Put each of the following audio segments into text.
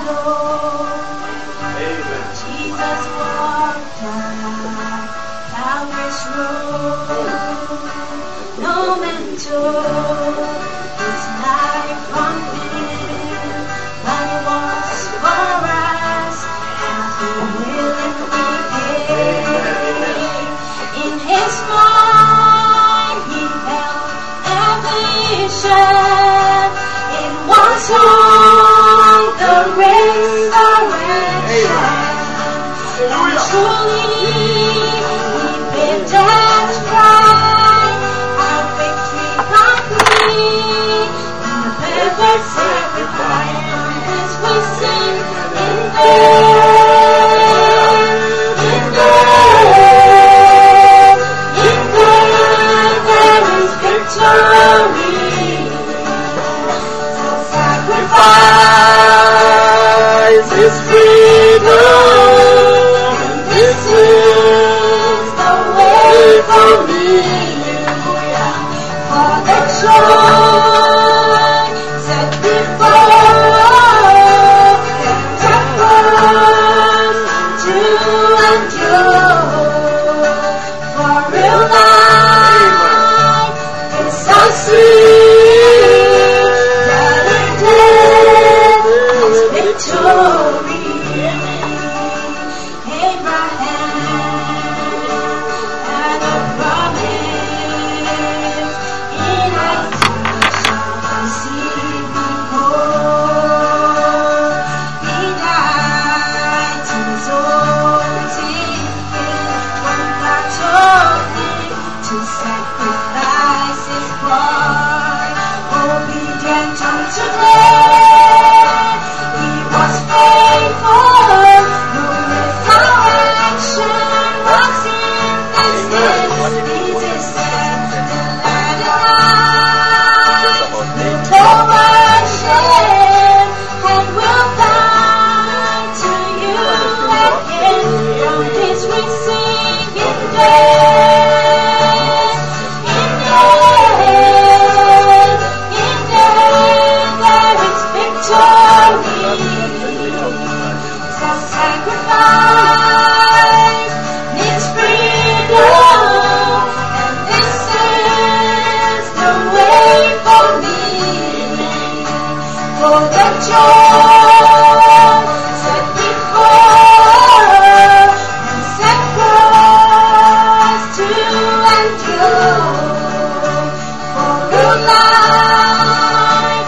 battle. Amen. Jesus walked down Calvary's road. No man took his life from him, but it was for us, and he willingly paid. In his mind he felt ambition. It was on the resurrection, and truly he paid that price. Our victory complete in the perfect sacrifice. As we sing in there is victory. So sacrifice is freedom, and this is the way for me. For the joy set before to endure. For real life is so sweet that in death is victory. Abraham had a promise. In Isaac shall receive the whole. He died to his own sin. When God told him to sacrifice his blood, obedient unto death, he was faithful. No resurrection was in his stead. Jesus said, "Delight lift over shame, and will bow to you again." From this we sing in death, there is victory. So sacrifice needs freedom, and this is the way for me. For the joy set before and sacrifice to endure. For real life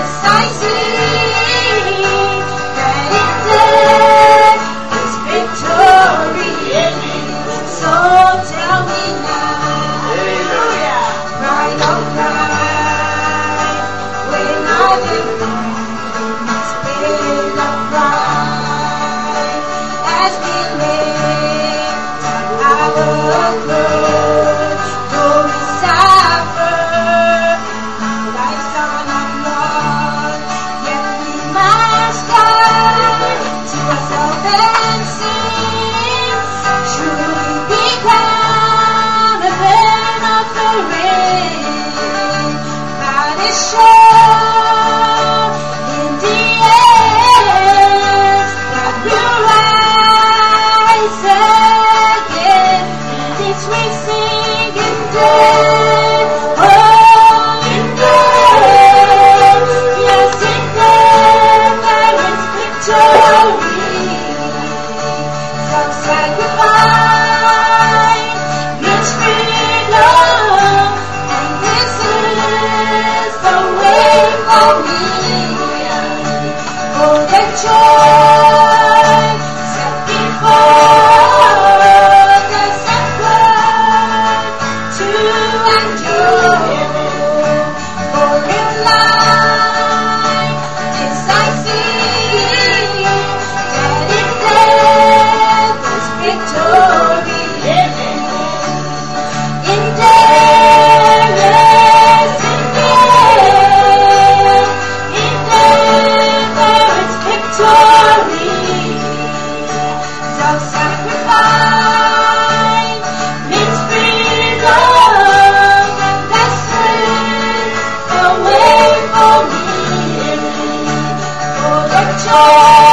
decisive, that in death is victory. So tell me now, right on right, when I declare we must pay the price. As we lift up our clothes, though we suffer, our lives are not lost, yet we must die to ourselves and sin. Truly become a burnt offering, but it's sure in the end that we'll rise again. This we sing in death, oh, in death, yes, in death there is victory. So sacrifice means freedom, and this is the way for me. For the joy set before the sacrifice to endure. For real life decisive, that in death is victory. In death, yes, in death there is victory. So sacrifice means freedom, and this is the way for me. For the joy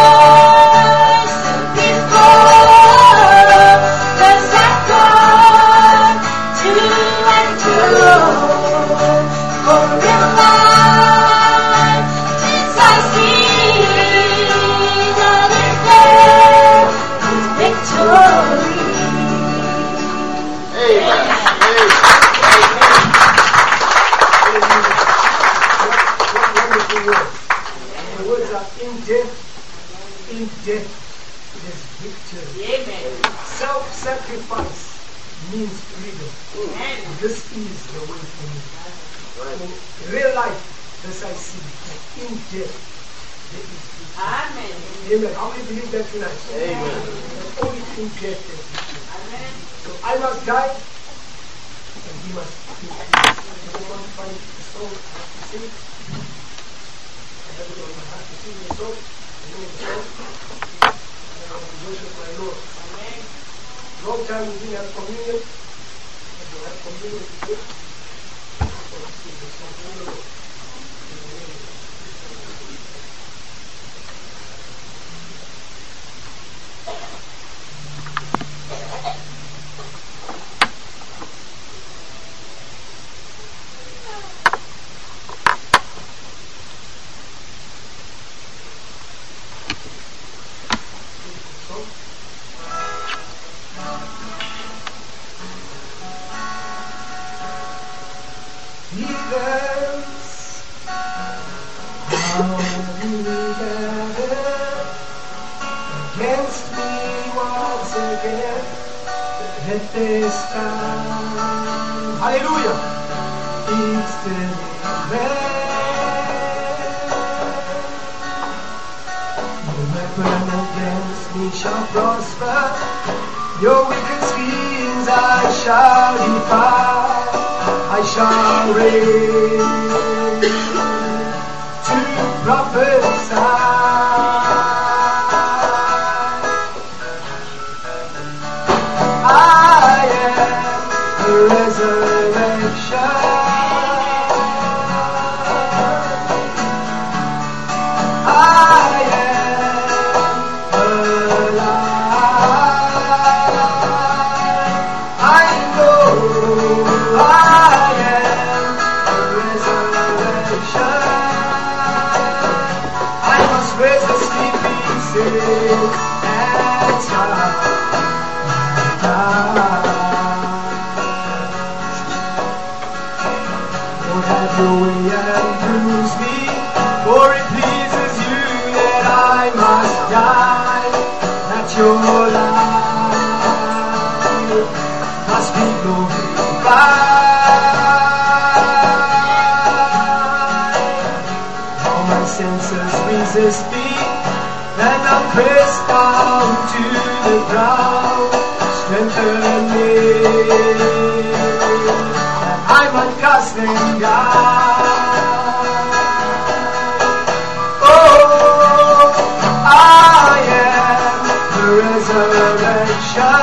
means freedom. This is the way for me. In real life, this I see. In death, there is freedom. Amen. Amen. How many believe that tonight? Amen. That only in death there is freedom. So I must die, and he must be free. I want to find the song to sing. I have it on my heart to sing the song. I know the song. And I want to worship my Lord. Long time we didn't have communion. And we'll have communion today. So let's sing the song to the Lord. In the name of Jesus. Against me once again at this time. Hallelujah! It's the no weapon against me shall prosper. Your wicked schemes I shall defy. I shall reign to prophesy. I am the resurrection. I am alive. I know I am the resurrection. I must raise the sleeping saints and stars. Lord, have your way and use me, for it pleases you that I must die, that your life must be glorified. All my senses resist me, and I'm pressed down to the ground. Strengthen me, that I might cast them down. Oh, I am the resurrection.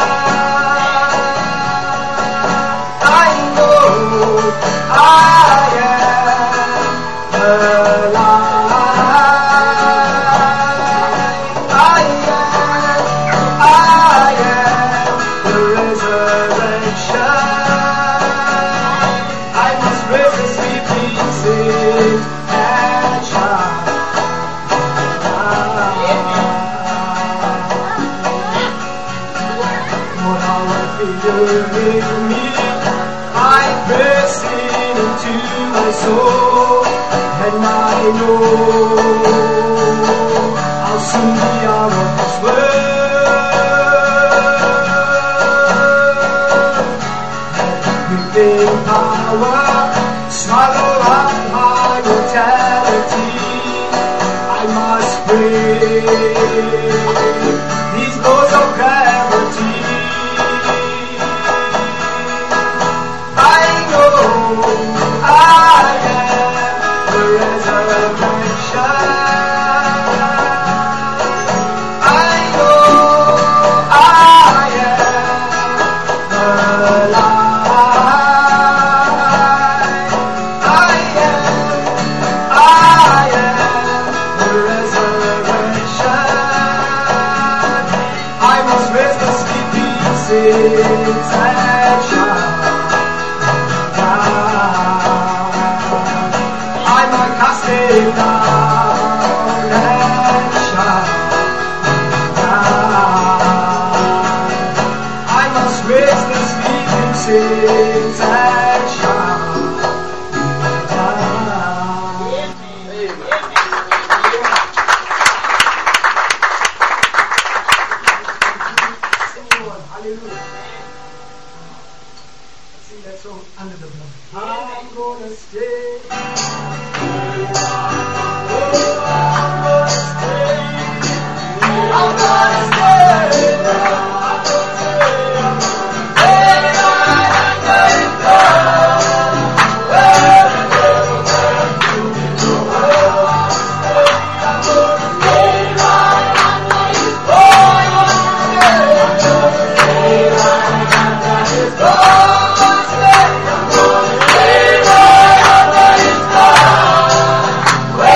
I know I am alive. I am the resurrection. I must raise the sleeping saints and shine. Lord, how I feel in me, I press into my soul, and I know I'll soon be out of this world. Breathing power, swallow up my mortality. I must break these laws of gravity. I know I am the resurrection. I know I am alive. I am the resurrection. I must raise the sleeping saints and shine. I might cast it down and shine. I must raise the sleeping saints and shine. Hallelujah. belong under the blood. I'm gonna stay. I'm gonna stay.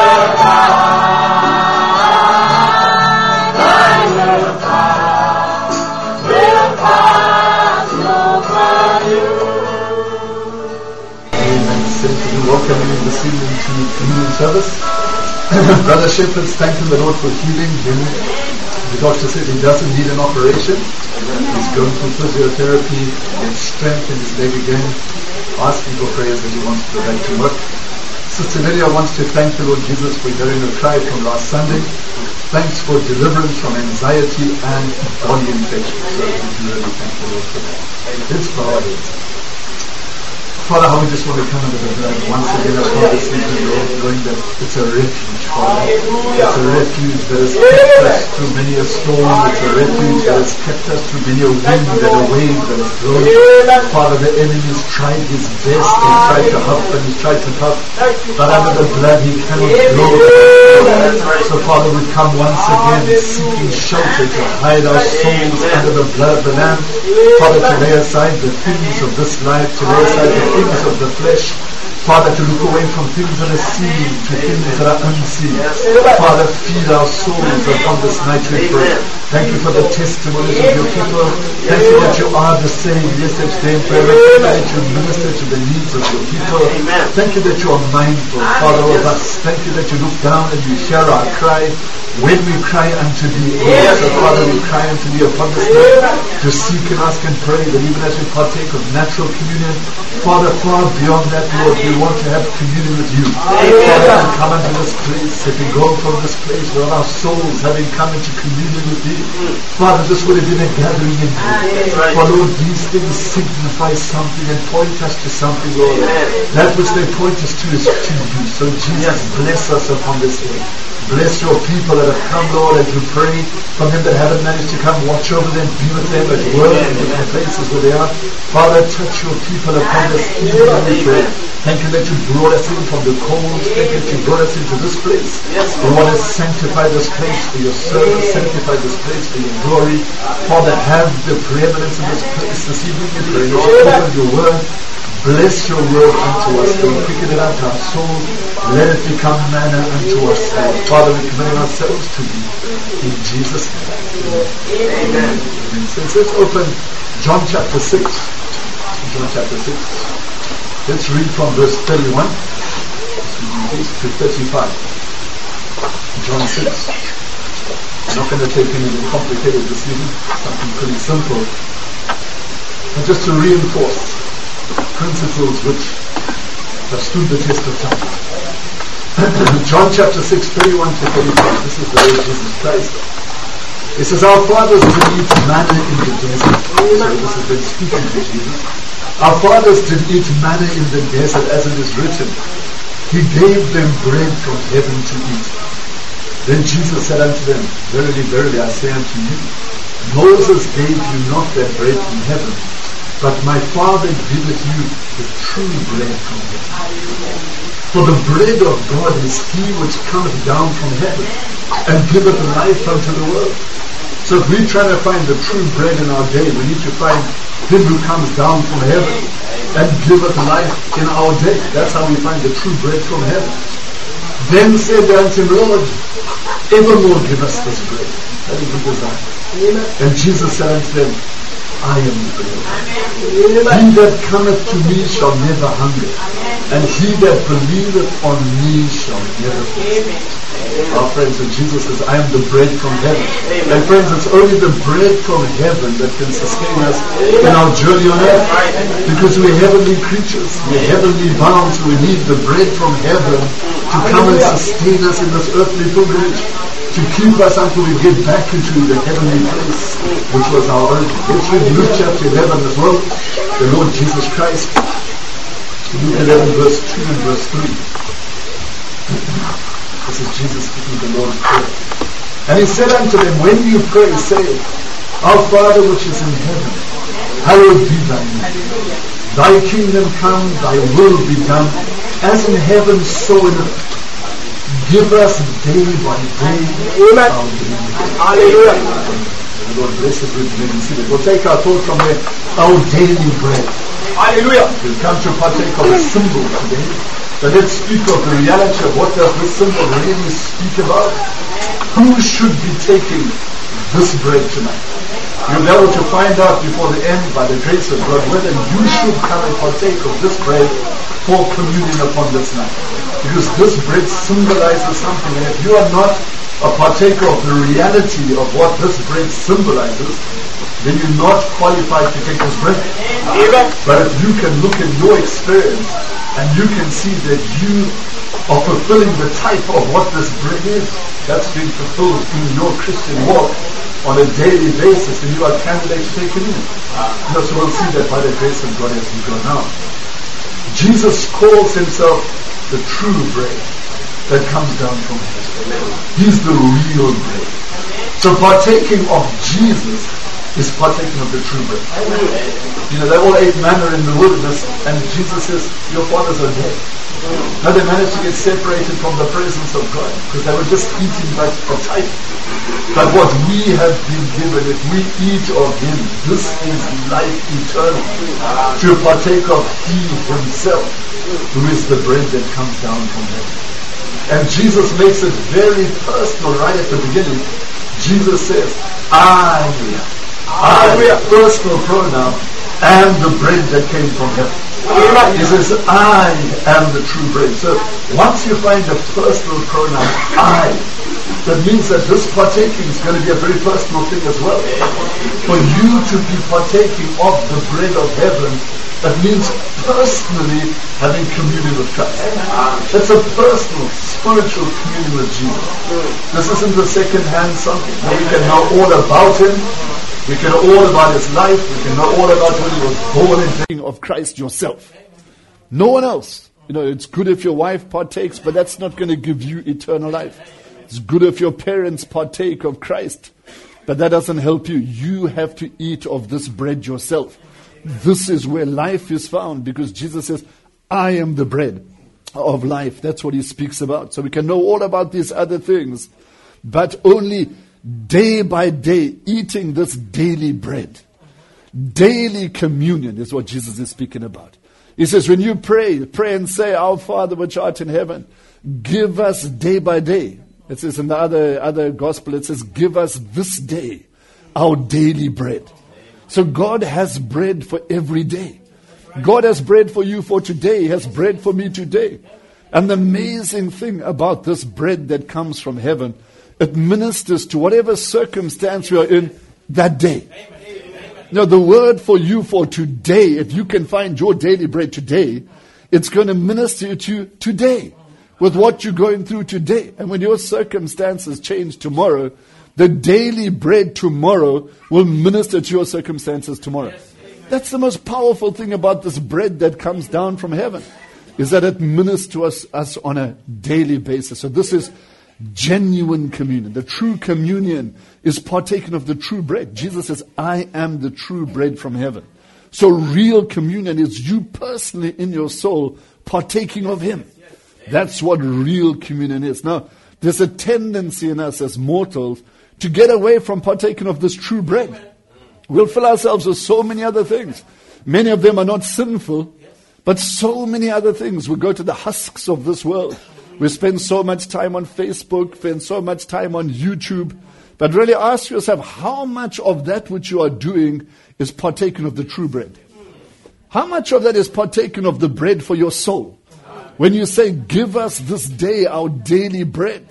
Welcome you this evening to communion service. Brother Shepherd's thanking the Lord for healing him. The doctor said he doesn't need an operation. He's going through physiotherapy and strength in his leg again, asking for prayers that he wants to go back to work. Sister Lydia wants to thank the Lord Jesus for hearing her cry from last Sunday. Thanks for deliverance from anxiety and body infection. So we do really thank the Lord for that. It's power. Father, how we just want to come under the blood once again upon this evening, Lord, knowing that it's a refuge, Father. It's a refuge that has kept us through many a storm. It's a refuge that has kept us through many a wind and a wave that has blown. Father, the enemy's tried his best. He's tried to huff and he's tried to puff. But under the blood, he cannot blow. So, Father, we come once again seeking shelter to hide our souls under the blood of the Lamb. Father, to lay aside the things of this life, to lay aside the things of the flesh, Father, to look away from things that are seen to things that are unseen. Father, feed our souls upon this night, we pray. Thank you for the testimonies of your people. Thank you that you are the same yesterday, today, and forever. Thank you that you minister to the needs of your people. Thank you that you are mindful, Father, of us. Thank you that you look down and you hear our cry when we cry unto thee. So, Father, we cry unto thee upon this night to seek and ask and pray that even as we partake of natural communion, Father, far beyond that, Lord, we want to have communion with you. Father, we come into this place, if we go from this place without our souls having come into communion with thee, Father, this would have been a gathering in you. For Lord, these things signify something and point us to something, Lord. That which they point us to is to you. So Jesus, bless us upon this day. Bless your people that have come, Lord, as you pray for them that haven't managed to come. Watch over them, be with them at work and different places where they are. Father, touch your people upon this evening, we pray. Thank you that you brought us in from the cold. Thank you that you brought us into this place. We want to sanctify this place for your service, sanctify this place for your glory. Father, have the preeminence in this place this evening, we pray. As you open your word, bless your word unto us. Don't quicken it unto our soul. Let it become manna unto us. Father, we commit ourselves to thee. In Jesus' name. Amen. So let's open John chapter 6. John chapter 6. Let's read from verse 31 to 35. John 6. I'm not going to take anything complicated this evening. Something pretty simple. But just to reinforce principles which have stood the test of time. John chapter 6, 31 to 35. This is the Lord Jesus Christ. It says, our fathers did eat manna in the desert. So this has been speaking to Jesus. Our fathers did eat manna in the desert, as it is written. He gave them bread from heaven to eat. Then Jesus said unto them, verily, verily, I say unto you, Moses gave you not that bread from heaven, but my Father giveth you the true bread from heaven. For the bread of God is he which cometh down from heaven, and giveth life unto the world. So if we're trying to find the true bread in our day, we need to find him who comes down from heaven and giveth life in our day. That's how we find the true bread from heaven. Then said they unto him, Lord, evermore give us this bread. That is the desire. And Jesus said unto them, I am the bread. He that cometh to me shall never hunger, and he that believeth on me shall never thirst. Our friends, and Jesus says, I am the bread from heaven. And friends, it's only the bread from heaven that can sustain us in our journey on earth. Because we're heavenly creatures, we're heavenly bound, so we need the bread from heaven to come and sustain us in this earthly pilgrimage, to keep us until we get back into the heavenly place, which was our origin. Let's read Luke chapter 11 as well. The Lord Jesus Christ. Luke 11 verse 2 and verse 3. This is Jesus speaking the Lord's Prayer. And he said unto them, when you pray, say, Our Father which is in heaven, hallowed be thy name. Thy kingdom come, thy will be done, as in heaven, so in earth. Give us day by day our daily bread. Hallelujah. The Lord bless us with the We'll take our thought from there. Our daily bread. Hallelujah. We'll come to partake of a symbol today. But let's speak of the reality of what does this symbol really speak about. Who should be taking this bread tonight? You'll be able to find out before the end, by the grace of God, whether you should come and partake of this bread for communion upon this night. Because this bread symbolizes something, and if you are not a partaker of the reality of what this bread symbolizes, then you're not qualified to take this bread. But if you can look at your experience and you can see that you are fulfilling the type of what this bread is, that's being fulfilled in your Christian walk on a daily basis, and you are candidate to take communion. So we'll see that by the grace of God as we go now. Jesus calls himself the true bread that comes down from heaven. He's the real bread. So partaking of Jesus is partaking of the true bread. They all ate manna in the wilderness, and Jesus says, your fathers are dead. Now they managed to get separated from the presence of God because they were just eating but a type. But what we have been given, if we eat of him, this is life eternal. To partake of he himself, who is the bread that comes down from heaven. And Jesus makes it very personal right at the beginning. Jesus says, I, personal pronoun, am the bread that came from heaven. He says, I am the true bread. So once you find a personal pronoun, I, that means that this partaking is going to be a very personal thing as well. For you to be partaking of the bread of heaven, that means personally having communion with Christ. That's a personal, spiritual communion with Jesus. This isn't a second-hand something. We can know all about him. We can know all about his life. We can know all about when he was born in of Christ yourself. No one else. It's good if your wife partakes, but that's not going to give you eternal life. It's good if your parents partake of Christ, but that doesn't help you. You have to eat of this bread yourself. This is where life is found, because Jesus says, I am the bread of life. That's what he speaks about. So we can know all about these other things, but only day by day, eating this daily bread. Daily communion is what Jesus is speaking about. He says, when you pray and say, Our Father which art in heaven, give us day by day. It says in the other gospel, it says, give us this day our daily bread. So God has bread for every day. God has bread for you for today. He has bread for me today. And the amazing thing about this bread that comes from heaven, it ministers to whatever circumstance we are in that day. Now, the word for you for today, if you can find your daily bread today, it's going to minister to you today with what you're going through today. And when your circumstances change tomorrow, the daily bread tomorrow will minister to your circumstances tomorrow. That's the most powerful thing about this bread that comes down from heaven, is that it ministers to us on a daily basis. So this is genuine communion. The true communion is partaking of the true bread. Jesus says, I am the true bread from heaven. So real communion is you personally in your soul partaking of him. That's what real communion is. Now, there's a tendency in us as mortals to get away from partaking of this true bread. We'll fill ourselves with so many other things. Many of them are not sinful, but so many other things. We go to the husks of this world. We spend so much time on Facebook, spend so much time on YouTube. But really ask yourself, how much of that which you are doing is partaken of the true bread? How much of that is partaken of the bread for your soul? When you say, give us this day our daily bread.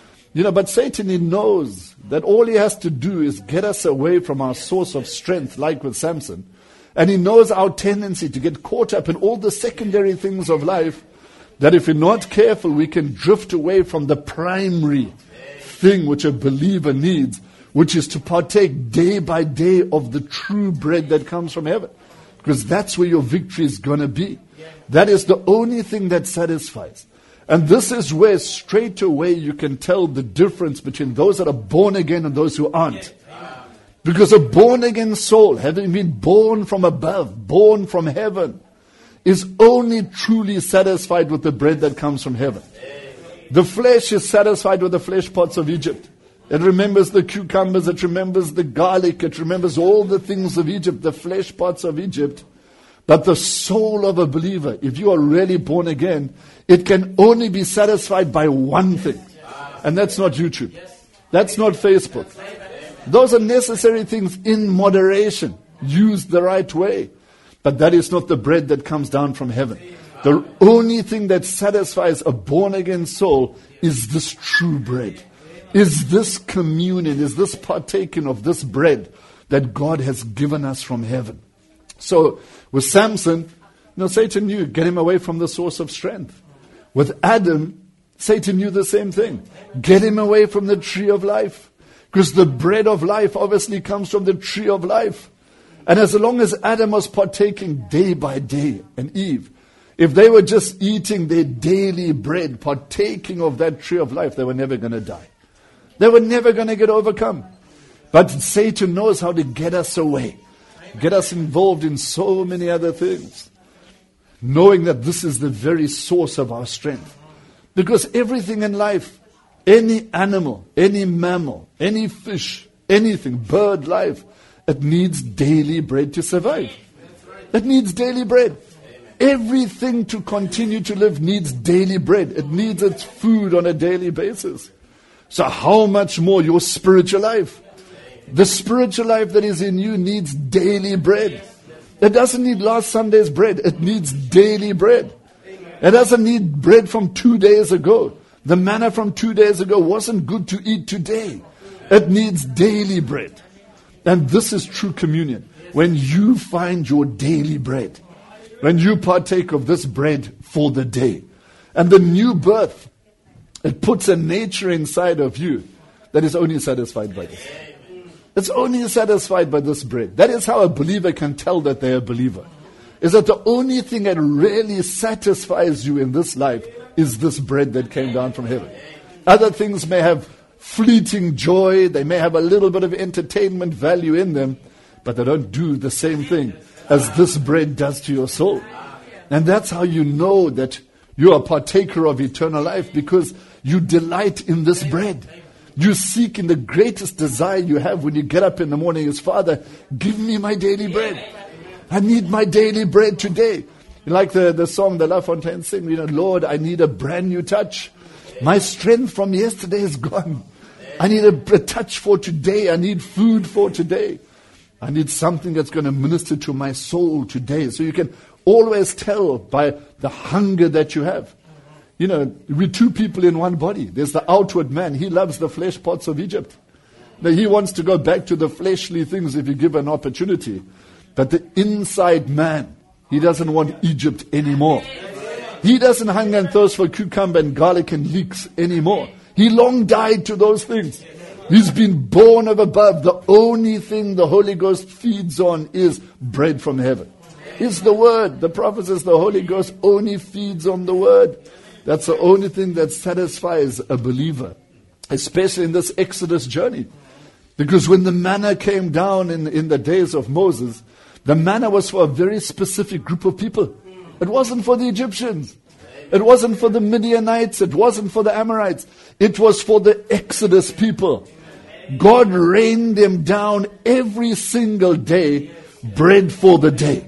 But Satan, he knows that all he has to do is get us away from our source of strength, like with Samson. And he knows our tendency to get caught up in all the secondary things of life, that if we're not careful, we can drift away from the primary thing which a believer needs, which is to partake day by day of the true bread that comes from heaven. Because that's where your victory is going to be. That is the only thing that satisfies. And this is where straight away you can tell the difference between those that are born again and those who aren't. Because a born again soul, having been born from above, born from heaven, is only truly satisfied with the bread that comes from heaven. The flesh is satisfied with the flesh pots of Egypt. It remembers the cucumbers, it remembers the garlic, it remembers all the things of Egypt, the flesh pots of Egypt. But the soul of a believer, if you are really born again, it can only be satisfied by one thing. And that's not YouTube. That's not Facebook. Those are necessary things in moderation, used the right way. But that is not the bread that comes down from heaven. The only thing that satisfies a born-again soul is this true bread. Is this communion, is this partaking of this bread that God has given us from heaven. So with Samson, Satan knew, get him away from the source of strength. With Adam, Satan knew the same thing. Get him away from the tree of life. Because the bread of life obviously comes from the tree of life. And as long as Adam was partaking day by day, and Eve, if they were just eating their daily bread, partaking of that tree of life, they were never going to die. They were never going to get overcome. But Satan knows how to get us away, get us involved in so many other things, knowing that this is the very source of our strength. Because everything in life, any animal, any mammal, any fish, anything, bird life, it needs daily bread to survive. It needs daily bread. Everything to continue to live needs daily bread. It needs its food on a daily basis. So how much more your spiritual life? The spiritual life that is in you needs daily bread. It doesn't need last Sunday's bread. It needs daily bread. It doesn't need bread from 2 days ago. The manna from 2 days ago wasn't good to eat today. It needs daily bread. And this is true communion. When you find your daily bread, when you partake of this bread for the day. And the new birth, it puts a nature inside of you that is only satisfied by this. It's only satisfied by this bread. That is how a believer can tell that they're a believer. Is that the only thing that really satisfies you in this life is this bread that came down from heaven. Other things may have fleeting joy. They may have a little bit of entertainment value in them, but they don't do the same thing as this bread does to your soul. And that's how you know that you are a partaker of eternal life, because you delight in this bread. You seek in the greatest desire you have when you get up in the morning is, Father, give me my daily bread. I need my daily bread today. Like the song the La Fontaine sing, Lord, I need a brand new touch. My strength from yesterday is gone. I need a touch for today. I need food for today. I need something that's going to minister to my soul today. So you can always tell by the hunger that you have. We're two people in one body. There's the outward man. He loves the flesh pots of Egypt. Now, he wants to go back to the fleshly things if you give an opportunity. But the inside man, he doesn't want Egypt anymore. He doesn't hunger and thirst for cucumber and garlic and leeks anymore. He long died to those things. He's been born of above. The only thing the Holy Ghost feeds on is bread from heaven. It's the Word. The prophet says the Holy Ghost only feeds on the Word. That's the only thing that satisfies a believer, especially in this Exodus journey. Because when the manna came down in the days of Moses, the manna was for a very specific group of people. It wasn't for the Egyptians. It wasn't for the Midianites. It wasn't for the Amorites. It was for the Exodus people. God rained them down every single day, bread for the day.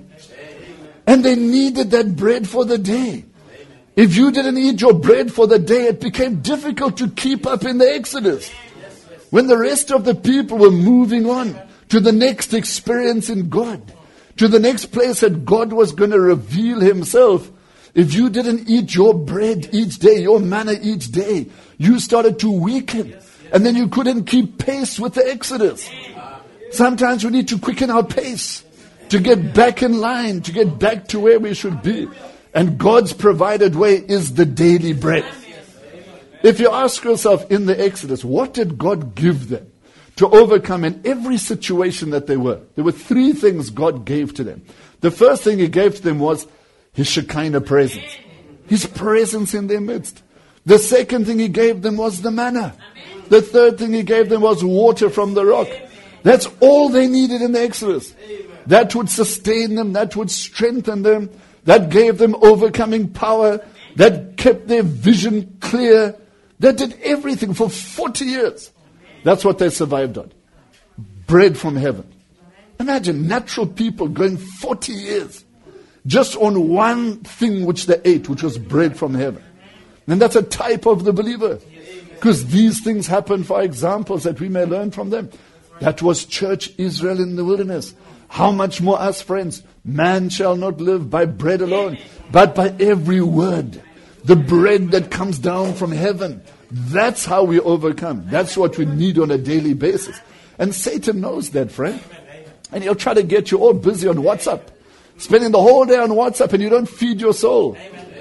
And they needed that bread for the day. If you didn't eat your bread for the day, it became difficult to keep up in the Exodus. When the rest of the people were moving on to the next experience in God, to the next place that God was going to reveal himself, if you didn't eat your bread each day, your manna each day, you started to weaken. And then you couldn't keep pace with the Exodus. Sometimes we need to quicken our pace to get back in line, to get back to where we should be. And God's provided way is the daily bread. If you ask yourself in the Exodus, what did God give them to overcome in every situation that they were? There were 3 things God gave to them. The first thing he gave to them was his Shekinah presence. His presence in their midst. The second thing he gave them was the manna. The third thing he gave them was water from the rock. That's all they needed in the Exodus. That would sustain them. That would strengthen them. That gave them overcoming power. That kept their vision clear. That did everything for 40 years. That's what they survived on. Bread from heaven. Imagine natural people going 40 years just on one thing which they ate, which was bread from heaven. And that's a type of the believer. Because these things happen for examples that we may learn from them. That was church Israel in the wilderness. How much more us, friends? Man shall not live by bread alone, but by every word. The bread that comes down from heaven. That's how we overcome. That's what we need on a daily basis. And Satan knows that, friend. And he'll try to get you all busy on WhatsApp. Spending the whole day on WhatsApp and you don't feed your soul.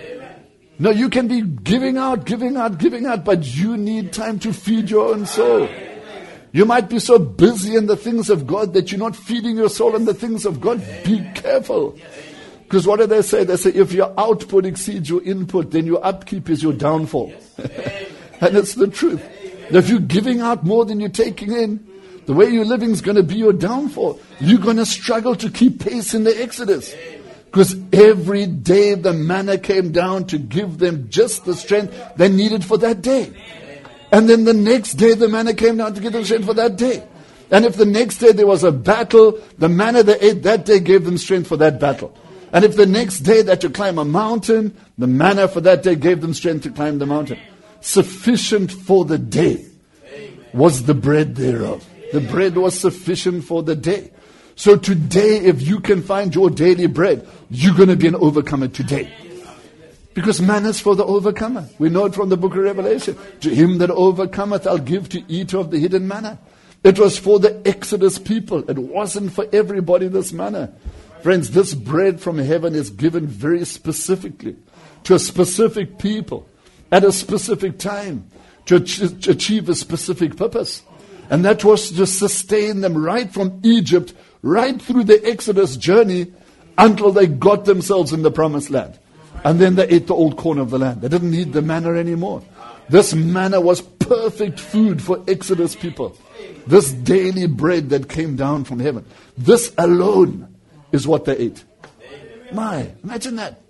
No, you can be giving out, but you need time to feed your own soul. You might be so busy in the things of God that you're not feeding your soul in the things of God. Be careful. Because what do they say? They say if your output exceeds your input, then your upkeep is your downfall. And it's the truth. If you're giving out more than you're taking in, the way you're living is going to be your downfall. You're going to struggle to keep pace in the Exodus. Because every day the manna came down to give them just the strength they needed for that day. And then the next day the manna came down to give them strength for that day. And if the next day there was a battle, the manna they ate that day gave them strength for that battle. And if the next day they had to climb a mountain, the manna for that day gave them strength to climb the mountain. Sufficient for the day was the bread thereof. The bread was sufficient for the day. So today, if you can find your daily bread, you're going to be an overcomer today. Because manna is for the overcomer. We know it from the book of Revelation. To him that overcometh, I'll give to eat of the hidden manna. It was for the Exodus people. It wasn't for everybody, this manna. Friends, this bread from heaven is given very specifically to a specific people at a specific time to achieve a specific purpose. And that was to sustain them right from Egypt, right through the Exodus journey until they got themselves in the promised land. And then they ate the old corn of the land. They didn't need the manna anymore. This manna was perfect food for Exodus people. This daily bread that came down from heaven. This alone is what they ate. My, imagine that.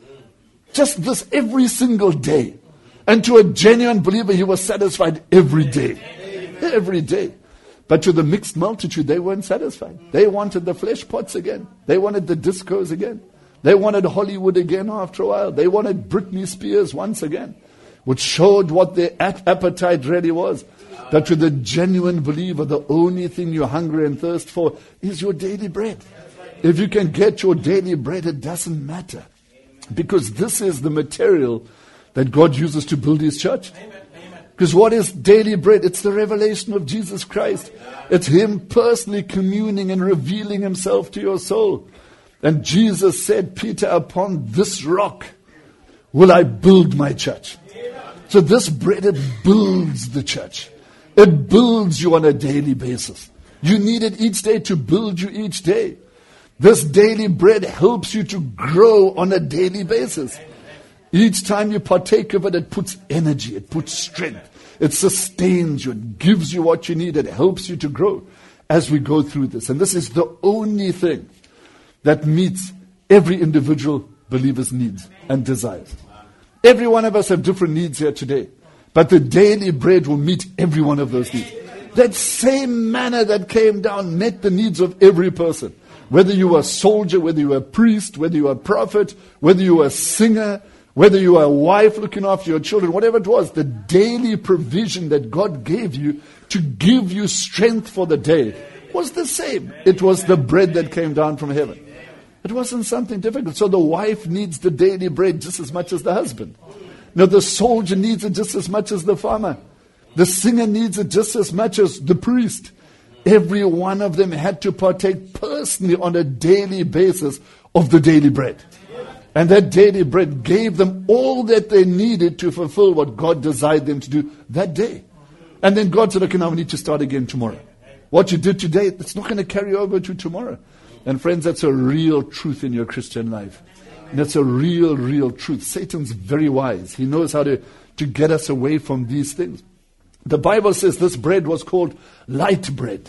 Just this every single day. And to a genuine believer, he was satisfied every day. Every day. But to the mixed multitude, they weren't satisfied. They wanted the flesh pots again. They wanted the discos again. They wanted Hollywood again after a while. They wanted Britney Spears once again, which showed what their appetite really was. But to the genuine believer, the only thing you're hungry and thirst for is your daily bread. If you can get your daily bread, it doesn't matter. Because this is the material that God uses to build His church. Because what is daily bread? It's the revelation of Jesus Christ. It's Him personally communing and revealing Himself to your soul. And Jesus said, Peter, upon this rock will I build my church. So this bread, it builds the church. It builds you on a daily basis. You need it each day to build you each day. This daily bread helps you to grow on a daily basis. Each time you partake of it, it puts energy, it puts strength, it sustains you, it gives you what you need, it helps you to grow as we go through this. And this is the only thing that meets every individual believer's needs and desires. Every one of us have different needs here today, but the daily bread will meet every one of those needs. That same manna that came down met the needs of every person. Whether you were a soldier, whether you were a priest, whether you were a prophet, whether you were a singer, whether you were a wife looking after your children, whatever it was, the daily provision that God gave you to give you strength for the day was the same. It was the bread that came down from heaven. It wasn't something difficult. So the wife needs the daily bread just as much as the husband. Now the soldier needs it just as much as the farmer. The singer needs it just as much as the priest. Every one of them had to partake personally on a daily basis of the daily bread. And that daily bread gave them all that they needed to fulfill what God desired them to do that day. And then God said, okay, now we need to start again tomorrow. What you did today, it's not going to carry over to tomorrow. And friends, that's a real truth in your Christian life. And that's a real truth. Satan's very wise. He knows how to get us away from these things. The Bible says this bread was called light bread.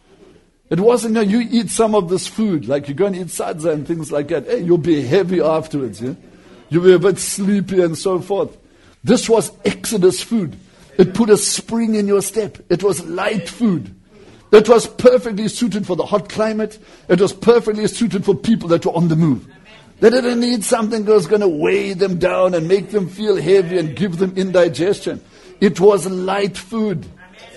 It wasn't, you eat some of this food, like you go and eat sadza and things like that. Hey, you'll be heavy afterwards. Yeah? You'll be a bit sleepy and so forth. This was Exodus food. It put a spring in your step. It was light food. It was perfectly suited for the hot climate. It was perfectly suited for people that were on the move. They didn't need something that was going to weigh them down and make them feel heavy and give them indigestion. It was light food.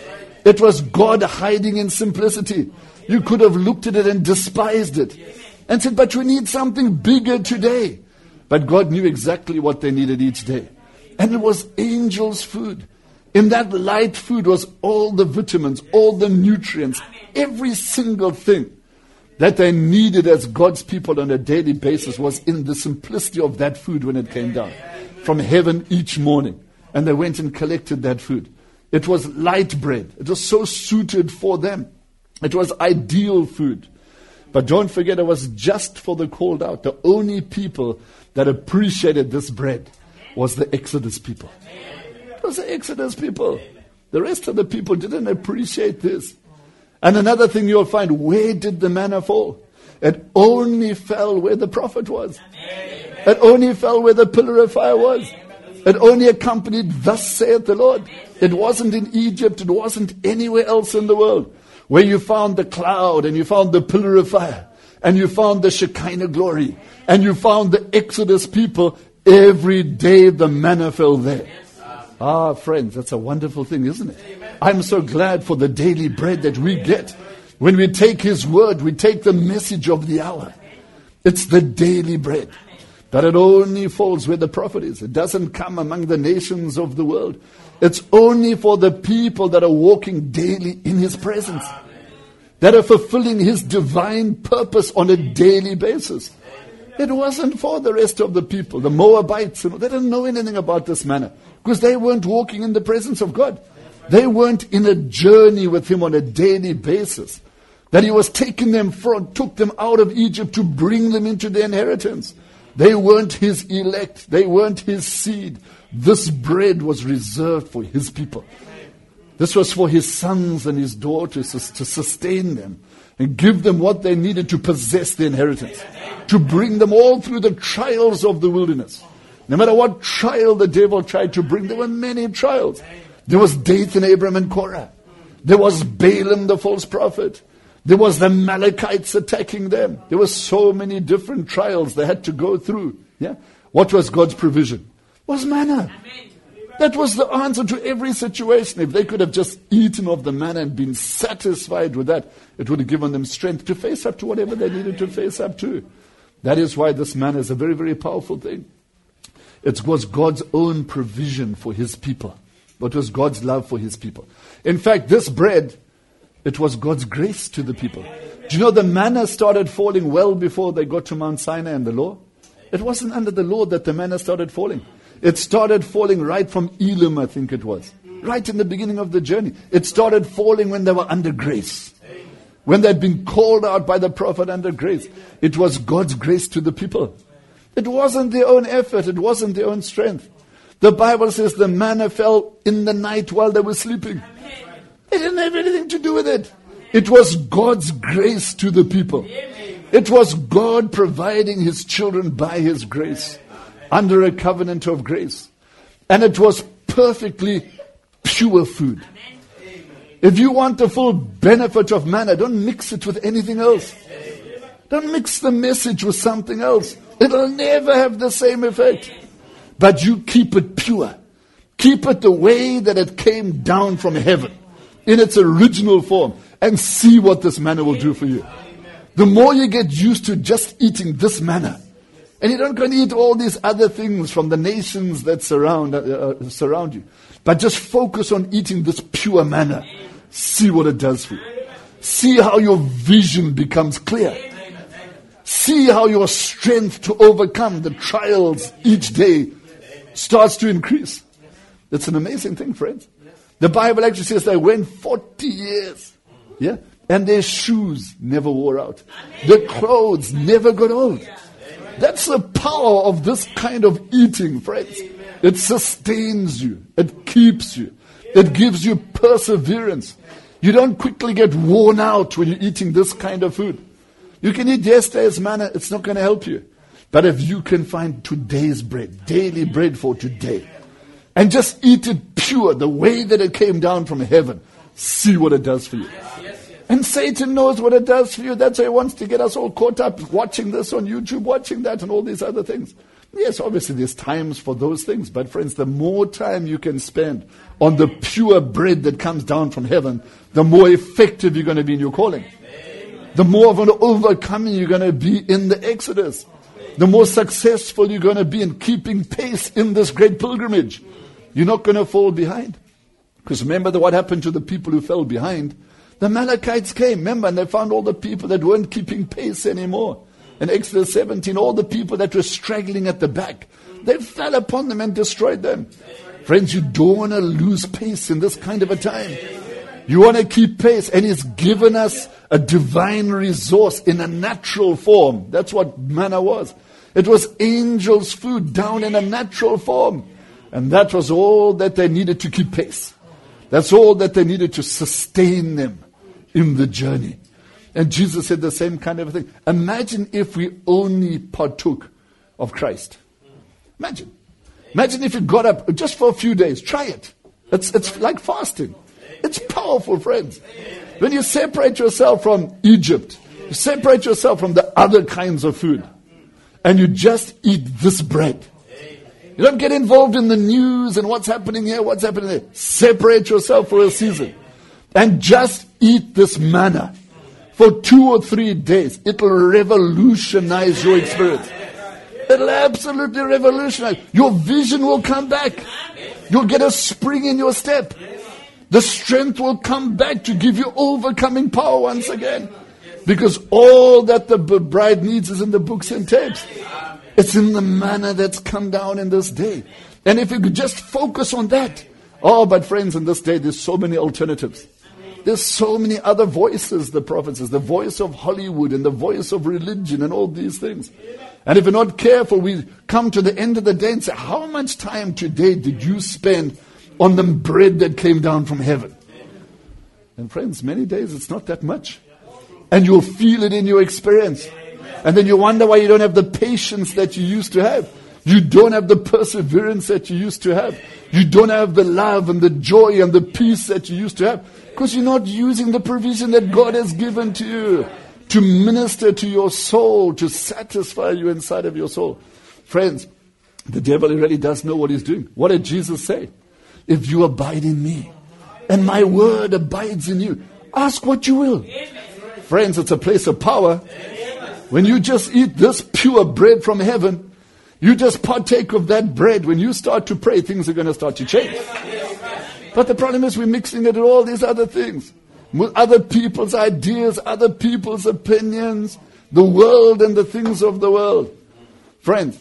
It was God hiding in simplicity. You could have looked at it and despised it and said, but we need something bigger today. But God knew exactly what they needed each day. And it was angels' food. In that light food was all the vitamins, all the nutrients, every single thing that they needed as God's people on a daily basis was in the simplicity of that food when it came down from heaven each morning. And they went and collected that food. It was light bread. It was so suited for them. It was ideal food. But don't forget, it was just for the called out. The only people that appreciated this bread was the Exodus people. It was the Exodus people. The rest of the people didn't appreciate this. And another thing you'll find, where did the manna fall? It only fell where the prophet was. It only fell where the pillar of fire was. It only accompanied, thus saith the Lord. It wasn't in Egypt. It wasn't anywhere else in the world where you found the cloud and you found the pillar of fire and you found the Shekinah glory and you found the Exodus people. Every day the manna fell there. Ah, friends, that's a wonderful thing, isn't it? I'm so glad for the daily bread that we get. When we take His word, we take the message of the hour. It's the daily bread. But it only falls where the prophet is. It doesn't come among the nations of the world. It's only for the people that are walking daily in His presence, that are fulfilling His divine purpose on a daily basis. It wasn't for the rest of the people, the Moabites. They didn't know anything about this manna because they weren't walking in the presence of God. They weren't in a journey with Him on a daily basis. That He was taking them from, took them out of Egypt to bring them into their inheritance. They weren't His elect. They weren't His seed. This bread was reserved for His people. This was for His sons and His daughters to sustain them and give them what they needed to possess the inheritance, to bring them all through the trials of the wilderness. No matter what trial the devil tried to bring, there were many trials. There was Dathan, Abiram, and Korah. There was Balaam, the false prophet. There was the Amalekites attacking them. There were so many different trials they had to go through. Yeah, what was God's provision? It was manna. That was the answer to every situation. If they could have just eaten of the manna and been satisfied with that, it would have given them strength to face up to whatever they needed to face up to. That is why this manna is a very, very powerful thing. It was God's own provision for His people. It was God's love for His people. In fact, this bread, it was God's grace to the people. Do you know the manna started falling well before they got to Mount Sinai and the law? It wasn't under the law that the manna started falling. It started falling right from Elim, I think it was. Right in the beginning of the journey. It started falling when they were under grace. When they'd been called out by the prophet under grace. It was God's grace to the people. It wasn't their own effort. It wasn't their own strength. The Bible says the manna fell in the night while they were sleeping. It didn't have anything to do with it. It was God's grace to the people. It was God providing His children by His grace under a covenant of grace. And it was perfectly pure food. If you want the full benefit of manna, don't mix it with anything else. Don't mix the message with something else. It'll never have the same effect. But you keep it pure. Keep it the way that it came down from heaven in its original form and see what this manna will do for you. The more you get used to just eating this manna, and you don't go and eat all these other things from the nations that surround you, but just focus on eating this pure manna. See what it does for you. See how your vision becomes clear. See how your strength to overcome the trials each day starts to increase. It's an amazing thing, friends. The Bible actually says they went 40 years. Yeah? And their shoes never wore out. Their clothes never got old. That's the power of this kind of eating, friends. It sustains you. It keeps you. It gives you perseverance. You don't quickly get worn out when you're eating this kind of food. You can eat yesterday's manna. It's not going to help you. But if you can find today's bread, daily bread for today, and just eat it pure, the way that it came down from heaven, see what it does for you. And Satan knows what it does for you. That's why he wants to get us all caught up watching this on YouTube, watching that, and all these other things. Yes, obviously there's times for those things. But friends, the more time you can spend on the pure bread that comes down from heaven, the more effective you're going to be in your calling. The more of an overcoming you're going to be in the Exodus. The more successful you're going to be in keeping pace in this great pilgrimage. You're not going to fall behind. Because remember what happened to the people who fell behind? The Amalekites came, remember, and they found all the people that weren't keeping pace anymore. In Exodus 17, all the people that were straggling at the back, they fell upon them and destroyed them. Friends, you don't want to lose pace in this kind of a time. You want to keep pace, and He's given us a divine resource in a natural form. That's what manna was. It was angels' food down in a natural form. And that was all that they needed to keep pace. That's all that they needed to sustain them in the journey. And Jesus said the same kind of thing. Imagine if we only partook of Christ. Imagine. Imagine if you got up just for a few days. Try it. It's like fasting. It's powerful, friends. When you separate yourself from Egypt, you separate yourself from the other kinds of food, and you just eat this bread. You don't get involved in the news and what's happening here, what's happening there. Separate yourself for a season and just eat this manna for 2 or 3 days. It'll revolutionize your experience. It'll absolutely revolutionize. Your vision will come back. You'll get a spring in your step. The strength will come back to give you overcoming power once again. Because all that the bride needs is in the books and tapes. It's in the manna that's come down in this day. And if you could just focus on that. Oh, but friends, in this day, there's so many alternatives. There's so many other voices, the prophet says. The voice of Hollywood and the voice of religion and all these things. And if you're not careful, we come to the end of the day and say, how much time today did you spend on the bread that came down from heaven? And friends, many days it's not that much. And you'll feel it in your experience. And then you wonder why you don't have the patience that you used to have. You don't have the perseverance that you used to have. You don't have the love and the joy and the peace that you used to have. Because you're not using the provision that God has given to you to minister to your soul, to satisfy you inside of your soul. Friends, the devil really does know what he's doing. What did Jesus say? If you abide in me and my word abides in you, ask what you will. Friends, it's a place of power. When you just eat this pure bread from heaven, you just partake of that bread. When you start to pray, things are going to start to change. But the problem is we're mixing it with all these other things. With other people's ideas, other people's opinions, the world and the things of the world. Friends,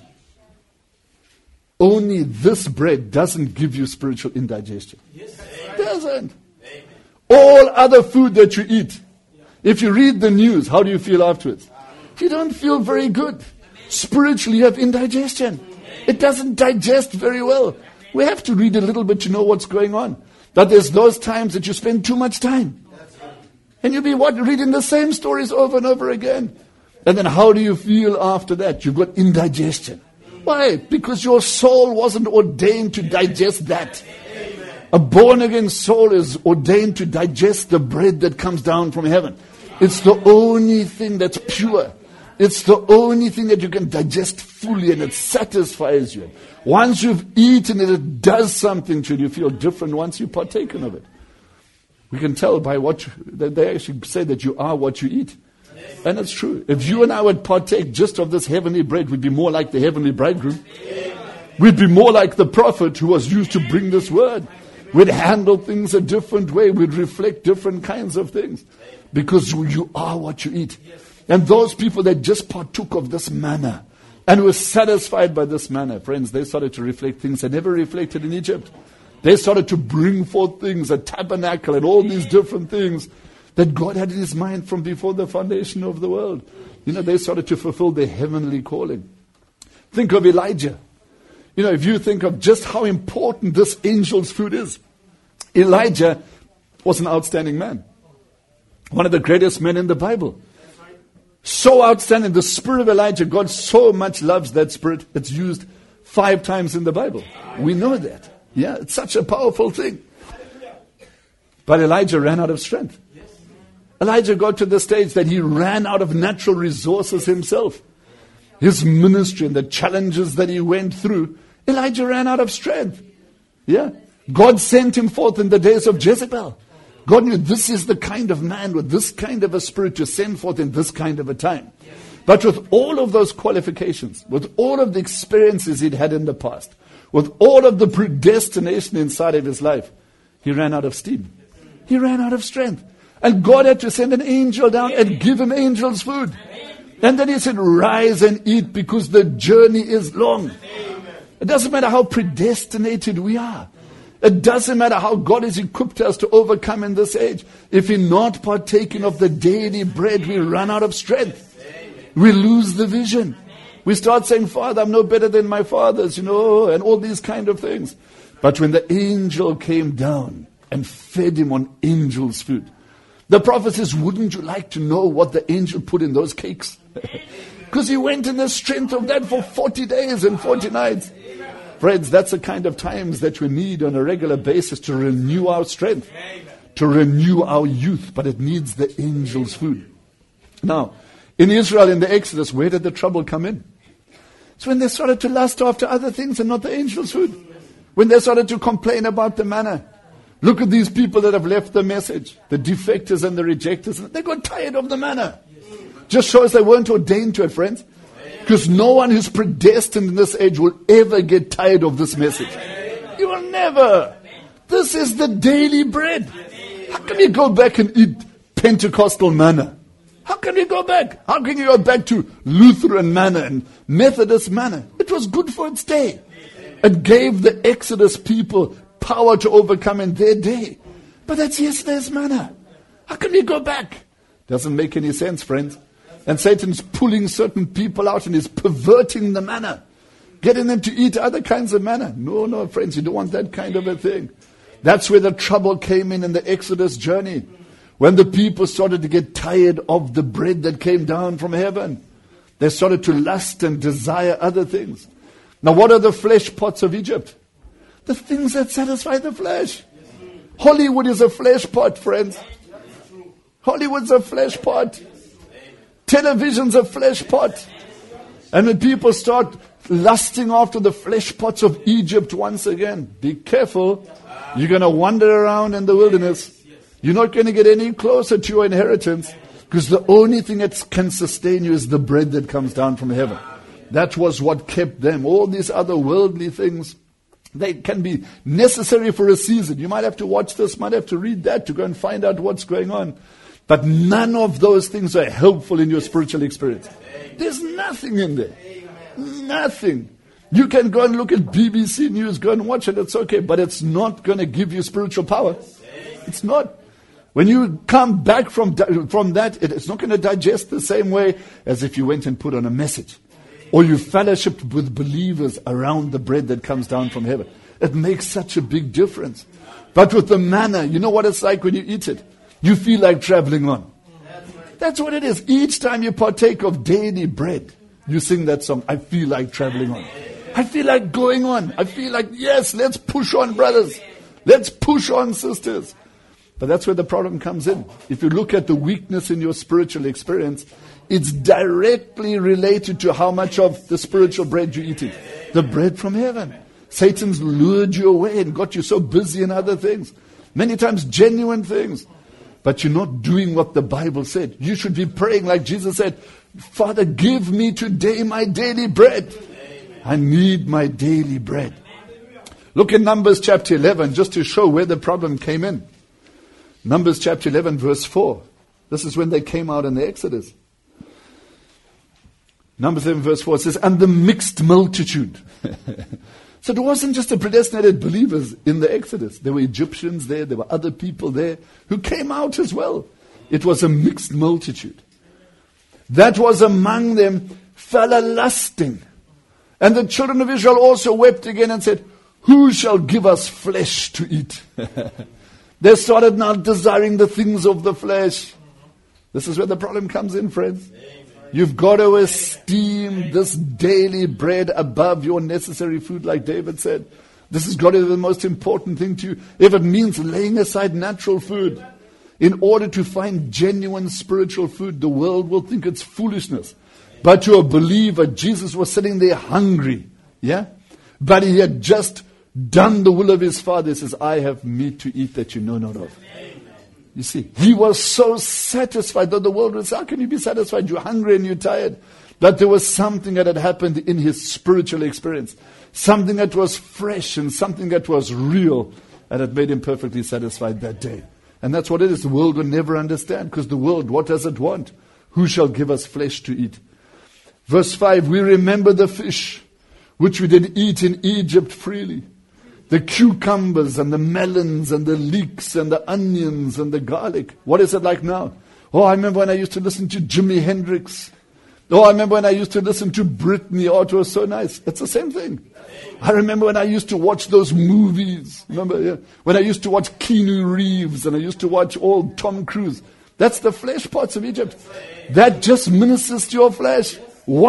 only this bread doesn't give you spiritual indigestion. It doesn't. All other food that you eat, if you read the news, how do you feel afterwards? You don't feel very good. Spiritually, you have indigestion. It doesn't digest very well. We have to read a little bit to know what's going on. But there's those times that you spend too much time. And you'll be reading the same stories over and over again. And then how do you feel after that? You've got indigestion. Why? Because your soul wasn't ordained to digest that. A born-again soul is ordained to digest the bread that comes down from heaven. It's the only thing that's pure. It's the only thing that you can digest fully, and it satisfies you. Once you've eaten it, it does something to you. You feel different once you've partaken of it. We can tell by they actually say that you are what you eat. And it's true. If you and I would partake just of this heavenly bread, we'd be more like the heavenly bridegroom. We'd be more like the prophet who was used to bring this word. We'd handle things a different way. We'd reflect different kinds of things. Because you are what you eat. And those people that just partook of this manna and were satisfied by this manna, friends, they started to reflect things they never reflected in Egypt. They started to bring forth things, a tabernacle and all these different things that God had in his mind from before the foundation of the world. You know, they started to fulfill their heavenly calling. Think of Elijah. You know, if you think of just how important this angel's food is. Elijah was an outstanding man. One of the greatest men in the Bible. So outstanding. The spirit of Elijah, God so much loves that spirit. It's used 5 times in the Bible. We know that. Yeah, it's such a powerful thing. But Elijah ran out of strength. Elijah got to the stage that he ran out of natural resources himself. His ministry and the challenges that he went through, Elijah ran out of strength. Yeah. God sent him forth in the days of Jezebel. God knew this is the kind of man with this kind of a spirit to send forth in this kind of a time. But with all of those qualifications, with all of the experiences he'd had in the past, with all of the predestination inside of his life, he ran out of steam. He ran out of strength. And God had to send an angel down and give him angels food. And then he said, rise and eat because the journey is long. It doesn't matter how predestinated we are. It doesn't matter how God has equipped us to overcome in this age. If we're not partaking of the daily bread, we run out of strength. We lose the vision. We start saying, Father, I'm no better than my fathers, and all these kind of things. But when the angel came down and fed him on angel's food, the prophet says, wouldn't you like to know what the angel put in those cakes? Because he went in the strength of that for 40 days and 40 nights. Friends, that's the kind of times that we need on a regular basis to renew our strength, to renew our youth, but it needs the angel's food. Now, in Israel, in the Exodus, where did the trouble come in? It's when they started to lust after other things and not the angel's food. When they started to complain about the manna. Look at these people that have left the message, the defectors and the rejectors. They got tired of the manna. Just shows they weren't ordained to it, friends. Because no one who's predestined in this age will ever get tired of this message. You will never. This is the daily bread. How can you go back and eat Pentecostal manna? How can you go back? How can you go back to Lutheran manna and Methodist manna? It was good for its day. It gave the Exodus people power to overcome in their day. But that's yesterday's manna. How can we go back? Doesn't make any sense, friends. And Satan's pulling certain people out and is perverting the manna, getting them to eat other kinds of manna. No, friends, you don't want that kind of a thing. That's where the trouble came in the Exodus journey. When the people started to get tired of the bread that came down from heaven. They started to lust and desire other things. Now, what are the flesh pots of Egypt? The things that satisfy the flesh. Hollywood is a flesh pot, friends. Hollywood's a flesh pot. Television's a flesh pot. And when people start lusting after the flesh pots of Egypt once again, be careful. You're going to wander around in the wilderness. You're not going to get any closer to your inheritance, because the only thing that can sustain you is the bread that comes down from heaven. That was what kept them. All these other worldly things, they can be necessary for a season. You might have to watch this, might have to read that to go and find out what's going on. But none of those things are helpful in your spiritual experience. There's nothing in there. Nothing. You can go and look at BBC News, go and watch it, it's okay. But it's not going to give you spiritual power. It's not. When you come back from that, it's not going to digest the same way as if you went and put on a message. Or you fellowshiped with believers around the bread that comes down from heaven. It makes such a big difference. But with the manna, you know what it's like when you eat it? You feel like traveling on. That's what it is. Each time you partake of daily bread, you sing that song, I feel like traveling on. I feel like going on. I feel like, yes, let's push on, brothers. Let's push on, sisters. But that's where the problem comes in. If you look at the weakness in your spiritual experience, it's directly related to how much of the spiritual bread you're eating. The bread from heaven. Satan's lured you away and got you so busy in other things. Many times genuine things. But you're not doing what the Bible said. You should be praying like Jesus said, Father, give me today my daily bread. I need my daily bread. Look in Numbers chapter 11, just to show where the problem came in. Numbers chapter 11, verse 4. This is when they came out in the Exodus. Numbers 11, verse 4 says, and the mixed multitude. So there wasn't just the predestinated believers in the Exodus. There were Egyptians there. There were other people there who came out as well. It was a mixed multitude. That was among them fell a lusting. And the children of Israel also wept again and said, who shall give us flesh to eat? They started now desiring the things of the flesh. This is where the problem comes in, friends. You've got to esteem this daily bread above your necessary food, like David said. This has got to be the most important thing to you. If it means laying aside natural food, In order to find genuine spiritual food, the world will think it's foolishness. But to a believer, Jesus was sitting there hungry. Yeah? But he had just done the will of his Father. He says, I have meat to eat that you know not of. You see, he was so satisfied that the world would say, how can you be satisfied? You're hungry and you're tired. But there was something that had happened in his spiritual experience. Something that was fresh and something that was real and had made him perfectly satisfied that day. And that's what it is. The world will never understand, because the world, what does it want? Who shall give us flesh to eat? Verse 5, we remember the fish which we did eat in Egypt freely. The cucumbers and the melons and the leeks and the onions and the garlic. What is it like now? Oh, I remember when I used to listen to Jimi Hendrix. Oh, I remember when I used to listen to Britney. Oh, it was so nice. It's the same thing. I remember when I used to watch those movies. Remember, yeah? When I used to watch Keanu Reeves and I used to watch all Tom Cruise. That's the flesh pots of Egypt. That just ministers to your flesh.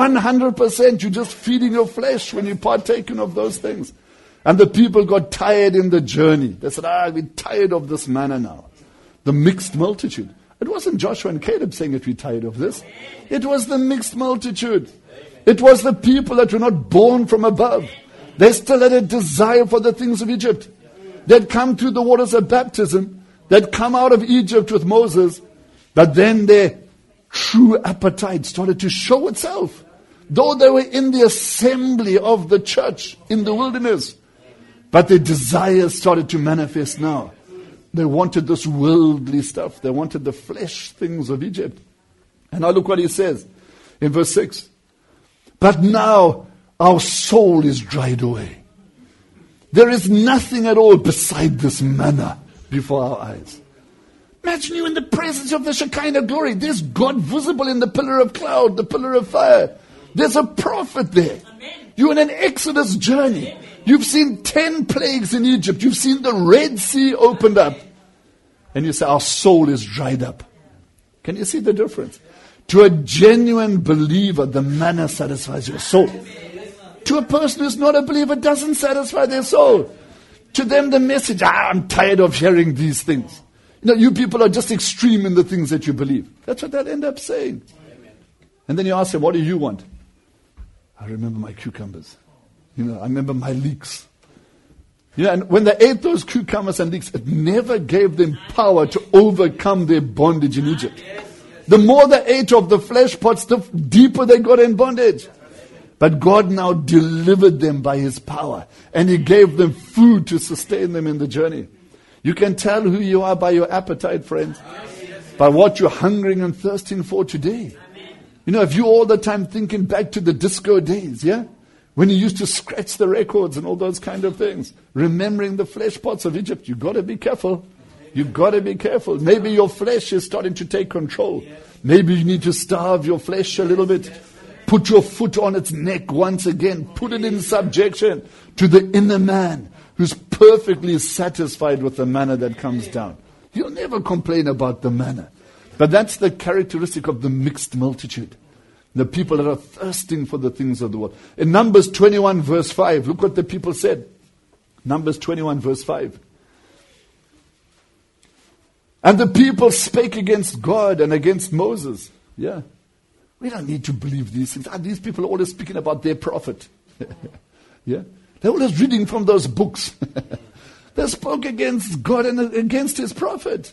100%. You're just feeding your flesh when you're partaking of those things. And the people got tired in the journey. They said, we're tired of this manna now. The mixed multitude. It wasn't Joshua and Caleb saying that we're tired of this. It was the mixed multitude. It was the people that were not born from above. They still had a desire for the things of Egypt. They'd come through the waters of baptism. They'd come out of Egypt with Moses. But then their true appetite started to show itself. Though they were in the assembly of the church in the wilderness. But their desires started to manifest now. They wanted this worldly stuff. They wanted the flesh things of Egypt. And now look what he says in verse 6. But now our soul is dried away. There is nothing at all beside this manna before our eyes. Imagine you in the presence of the Shekinah glory. There's God visible in the pillar of cloud, the pillar of fire. There's a prophet there. You're in an Exodus journey. You've seen 10 plagues in Egypt. You've seen the Red Sea opened up. And you say, our soul is dried up. Can you see the difference? To a genuine believer, the manna satisfies your soul. To a person who's not a believer, it doesn't satisfy their soul. To them, the message, I'm tired of hearing these things. You know, you people are just extreme in the things that you believe. That's what they'll end up saying. And then you ask them, what do you want? I remember my cucumbers. You know, I remember my leeks. Yeah, and when they ate those cucumbers and leeks, it never gave them power to overcome their bondage in Egypt. The more they ate of the flesh pots, the deeper they got in bondage. But God now delivered them by His power. And He gave them food to sustain them in the journey. You can tell who you are by your appetite, friends. By what you're hungering and thirsting for today. You know, if you're all the time thinking back to the disco days, yeah? When you used to scratch the records and all those kind of things. Remembering the flesh pots of Egypt. You've got to be careful. You've got to be careful. Maybe your flesh is starting to take control. Maybe you need to starve your flesh a little bit. Put your foot on its neck once again. Put it in subjection to the inner man who's perfectly satisfied with the manna that comes down. You'll never complain about the manna. But that's the characteristic of the mixed multitude. The people that are thirsting for the things of the world. In Numbers 21 verse 5, look what the people said. Numbers 21 verse 5. And the people spake against God and against Moses. Yeah. We don't need to believe these things. These people are always speaking about their prophet. Yeah. They're always reading from those books. They spoke against God and against His prophet.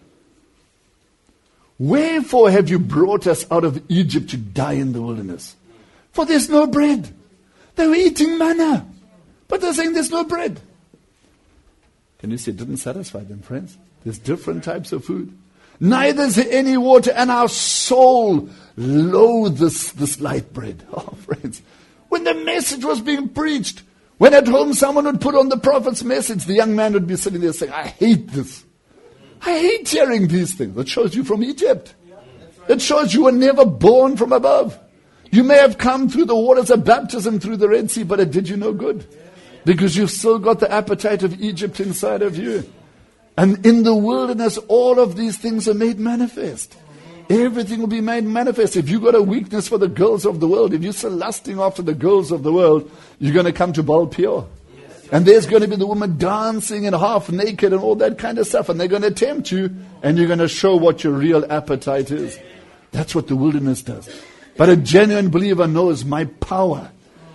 Wherefore have you brought us out of Egypt to die in the wilderness? For there's no bread. They were eating manna. But they're saying there's no bread. Can you see it didn't satisfy them, friends? There's different types of food. Neither is there any water, and our soul loathes this light bread. Oh, friends. When the message was being preached, when at home someone would put on the prophet's message, the young man would be sitting there saying, I hate this. I hate hearing these things. That shows you from Egypt. It shows you were never born from above. You may have come through the waters of baptism through the Red Sea, but it did you no good. Because you've still got the appetite of Egypt inside of you. And in the wilderness, all of these things are made manifest. Everything will be made manifest. If you've got a weakness for the girls of the world, if you're still lusting after the girls of the world, you're going to come to Baal Peor. And there's going to be the woman dancing and half naked and all that kind of stuff. And they're going to tempt you, and you're going to show what your real appetite is. That's what the wilderness does. But a genuine believer knows my power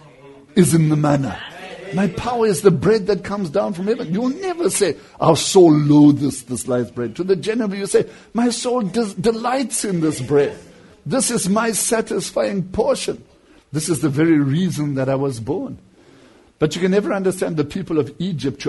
is in the manna. My power is the bread that comes down from heaven. You'll never say, our soul loathes this light bread. To the genuine believer, you say, my soul delights in this bread. This is my satisfying portion. This is the very reason that I was born. But you can never understand the people of Egypt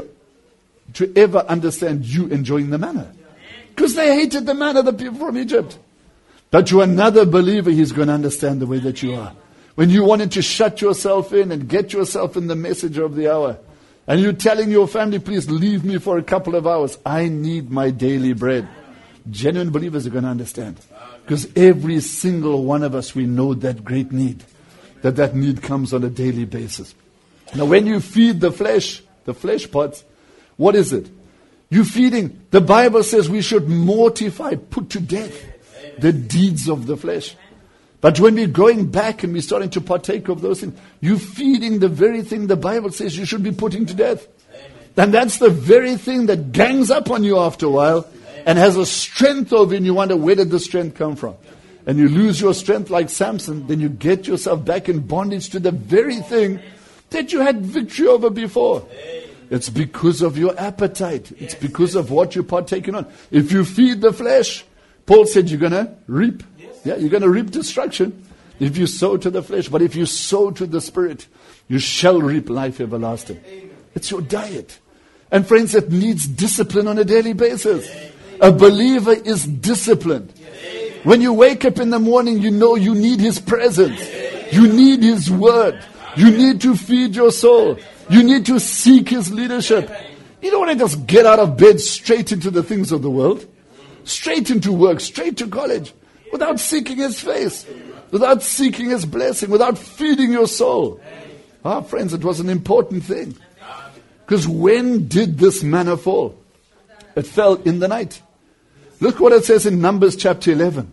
to ever understand you enjoying the manna. Because they hated the manna, the people from Egypt. But to another believer, he's going to understand the way that you are. When you wanted to shut yourself in and get yourself in the message of the hour, and you're telling your family, please leave me for a couple of hours. I need my daily bread. Genuine believers are going to understand. Because every single one of us, we know that great need. That need comes on a daily basis. Now when you feed the flesh pots, what is it? You're feeding, the Bible says we should mortify, put to death the deeds of the flesh. But when we're going back and we're starting to partake of those things, you're feeding the very thing the Bible says you should be putting to death. And that's the very thing that gangs up on you after a while and has a strength over you, and you wonder, where did the strength come from? And you lose your strength like Samson, then you get yourself back in bondage to the very thing that you had victory over before. It's because of your appetite. It's because of what you're partaking on. If you feed the flesh, Paul said you're going to reap. Yeah, you're going to reap destruction if you sow to the flesh. But if you sow to the Spirit, you shall reap life everlasting. It's your diet. And friends, it needs discipline on a daily basis. A believer is disciplined. When you wake up in the morning, you know you need His presence. You need His word. You need to feed your soul. You need to seek His leadership. You don't want to just get out of bed straight into the things of the world. Straight into work, straight to college. Without seeking His face. Without seeking His blessing. Without feeding your soul. Friends, it was an important thing. Because when did this manna fall? It fell in the night. Look what it says in Numbers chapter 11.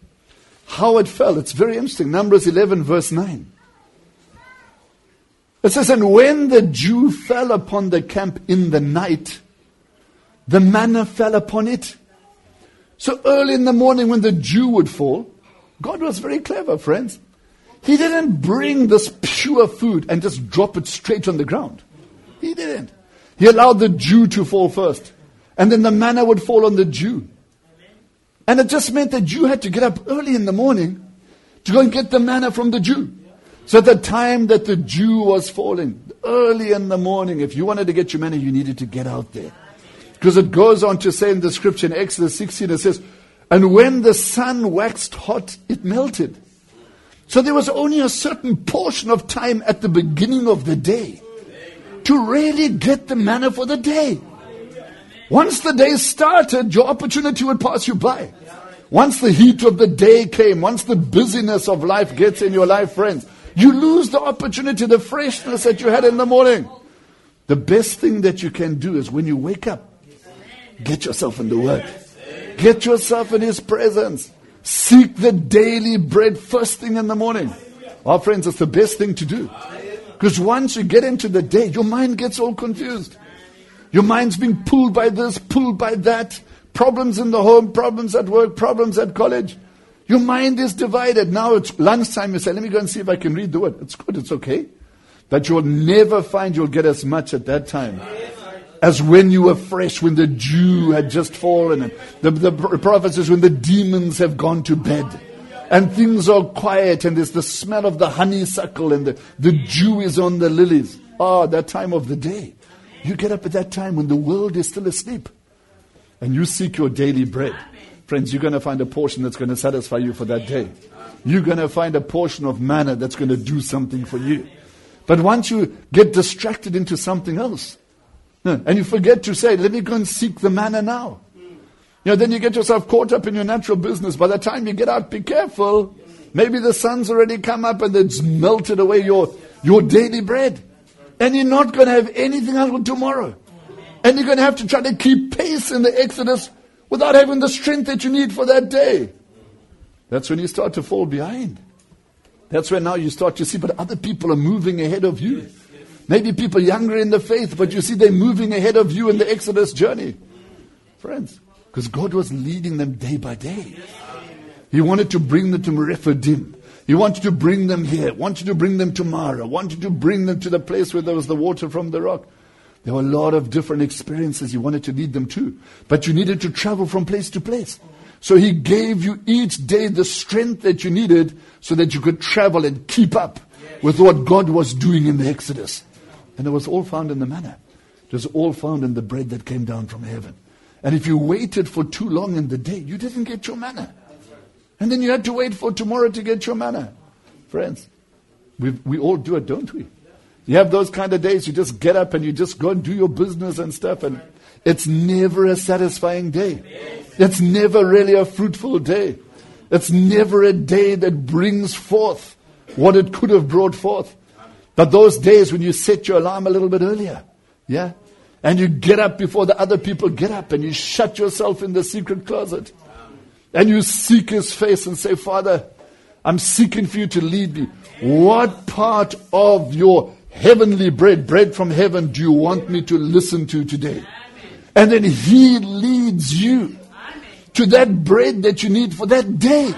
How it fell. It's very interesting. Numbers 11 verse 9. It says, and when the dew fell upon the camp in the night, the manna fell upon it. So early in the morning when the dew would fall, God was very clever, friends. He didn't bring this pure food and just drop it straight on the ground. He didn't. He allowed the dew to fall first. And then the manna would fall on the dew. And it just meant that you had to get up early in the morning to go and get the manna from the dew. So at the time that the dew was falling, early in the morning, if you wanted to get your manna, you needed to get out there. Because it goes on to say in the scripture in Exodus 16, it says, and when the sun waxed hot, it melted. So there was only a certain portion of time at the beginning of the day to really get the manna for the day. Once the day started, your opportunity would pass you by. Once the heat of the day came, once the busyness of life gets in your life, friends, you lose the opportunity, the freshness that you had in the morning. The best thing that you can do is when you wake up, get yourself in the Word. Get yourself in His presence. Seek the daily bread first thing in the morning. Friends, it's the best thing to do. Because once you get into the day, your mind gets all confused. Your mind's being pulled by this, pulled by that. Problems in the home, problems at work, problems at college. Your mind is divided. Now it's lunchtime. You say, let me go and see if I can read the Word. It's good, it's okay. But you'll never find you'll get as much at that time as when you were fresh, when the dew had just fallen. And the prophet says, when the demons have gone to bed. And things are quiet and there's the smell of the honeysuckle and the dew is on the lilies. That time of the day. You get up at that time when the world is still asleep. And you seek your daily bread. Friends, you're going to find a portion that's going to satisfy you for that day. You're going to find a portion of manna that's going to do something for you. But once you get distracted into something else, and you forget to say, let me go and seek the manna now. Then you get yourself caught up in your natural business. By the time you get out, be careful. Maybe the sun's already come up and it's melted away your daily bread. And you're not going to have anything else for tomorrow. And you're going to have to try to keep pace in the Exodus without having the strength that you need for that day. That's when you start to fall behind. That's when now you start to see, but other people are moving ahead of you. Maybe people younger in the faith, but you see they're moving ahead of you in the Exodus journey. Friends, because God was leading them day by day. He wanted to bring them to Rephidim. He wanted to bring them here, wanted to bring them to Mara, wanted to bring them to the place where there was the water from the rock. There were a lot of different experiences He wanted to lead them to. But you needed to travel from place to place. So He gave you each day the strength that you needed so that you could travel and keep up with what God was doing in the Exodus. And it was all found in the manna. It was all found in the bread that came down from heaven. And if you waited for too long in the day, you didn't get your manna. And then you had to wait for tomorrow to get your manna. Friends, we all do it, don't we? You have those kind of days, you just get up and you just go and do your business and stuff, and it's never a satisfying day. It's never really a fruitful day. It's never a day that brings forth what it could have brought forth. But those days when you set your alarm a little bit earlier, yeah, and you get up before the other people get up, and you shut yourself in the secret closet, and you seek His face and say, Father, I'm seeking for you to lead me. What part of your heavenly bread from heaven, do you want me to listen to today? And then He leads you to that bread that you need for that day.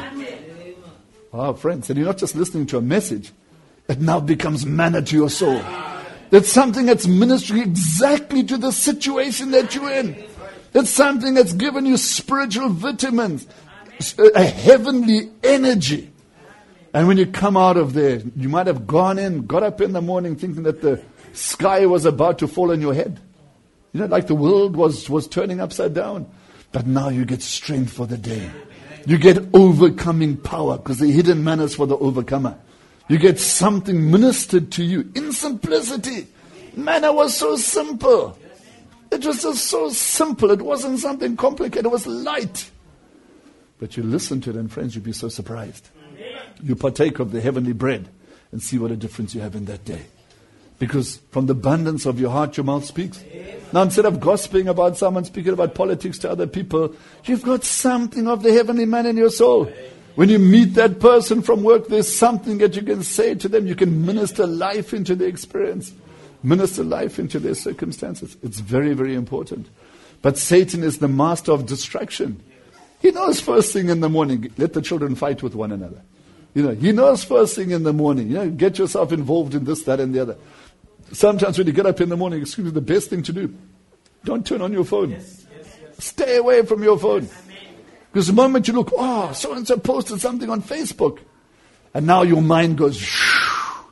Oh, friends, and you're not just listening to a message. It now becomes manna to your soul. That's something that's ministering exactly to the situation that you're in. It's something that's given you spiritual vitamins, a heavenly energy. And when you come out of there, you might have got up in the morning thinking that the sky was about to fall on your head. You know, like the world was turning upside down. But now you get strength for the day. You get overcoming power, because the hidden manna is for the overcomer. You get something ministered to you in simplicity. Manna was so simple. It was just so simple. It wasn't something complicated. It was light. But you listen to it, and friends, you'd be so surprised. You partake of the heavenly bread and see what a difference you have in that day. Because from the abundance of your heart, your mouth speaks. Now, instead of gossiping about someone, speaking about politics to other people, you've got something of the heavenly man in your soul. When you meet that person from work, there's something that you can say to them. You can minister life into the experience. Minister life into their circumstances. It's very, very important. But Satan is the master of distraction. He knows first thing in the morning, let the children fight with one another. You know, he knows first thing in the morning, get yourself involved in this, that, and the other. Sometimes when you get up in the morning, the best thing to do, don't turn on your phone. Stay away from your phone. Because the moment you look, so-and-so posted something on Facebook, and now your mind goes, shoo.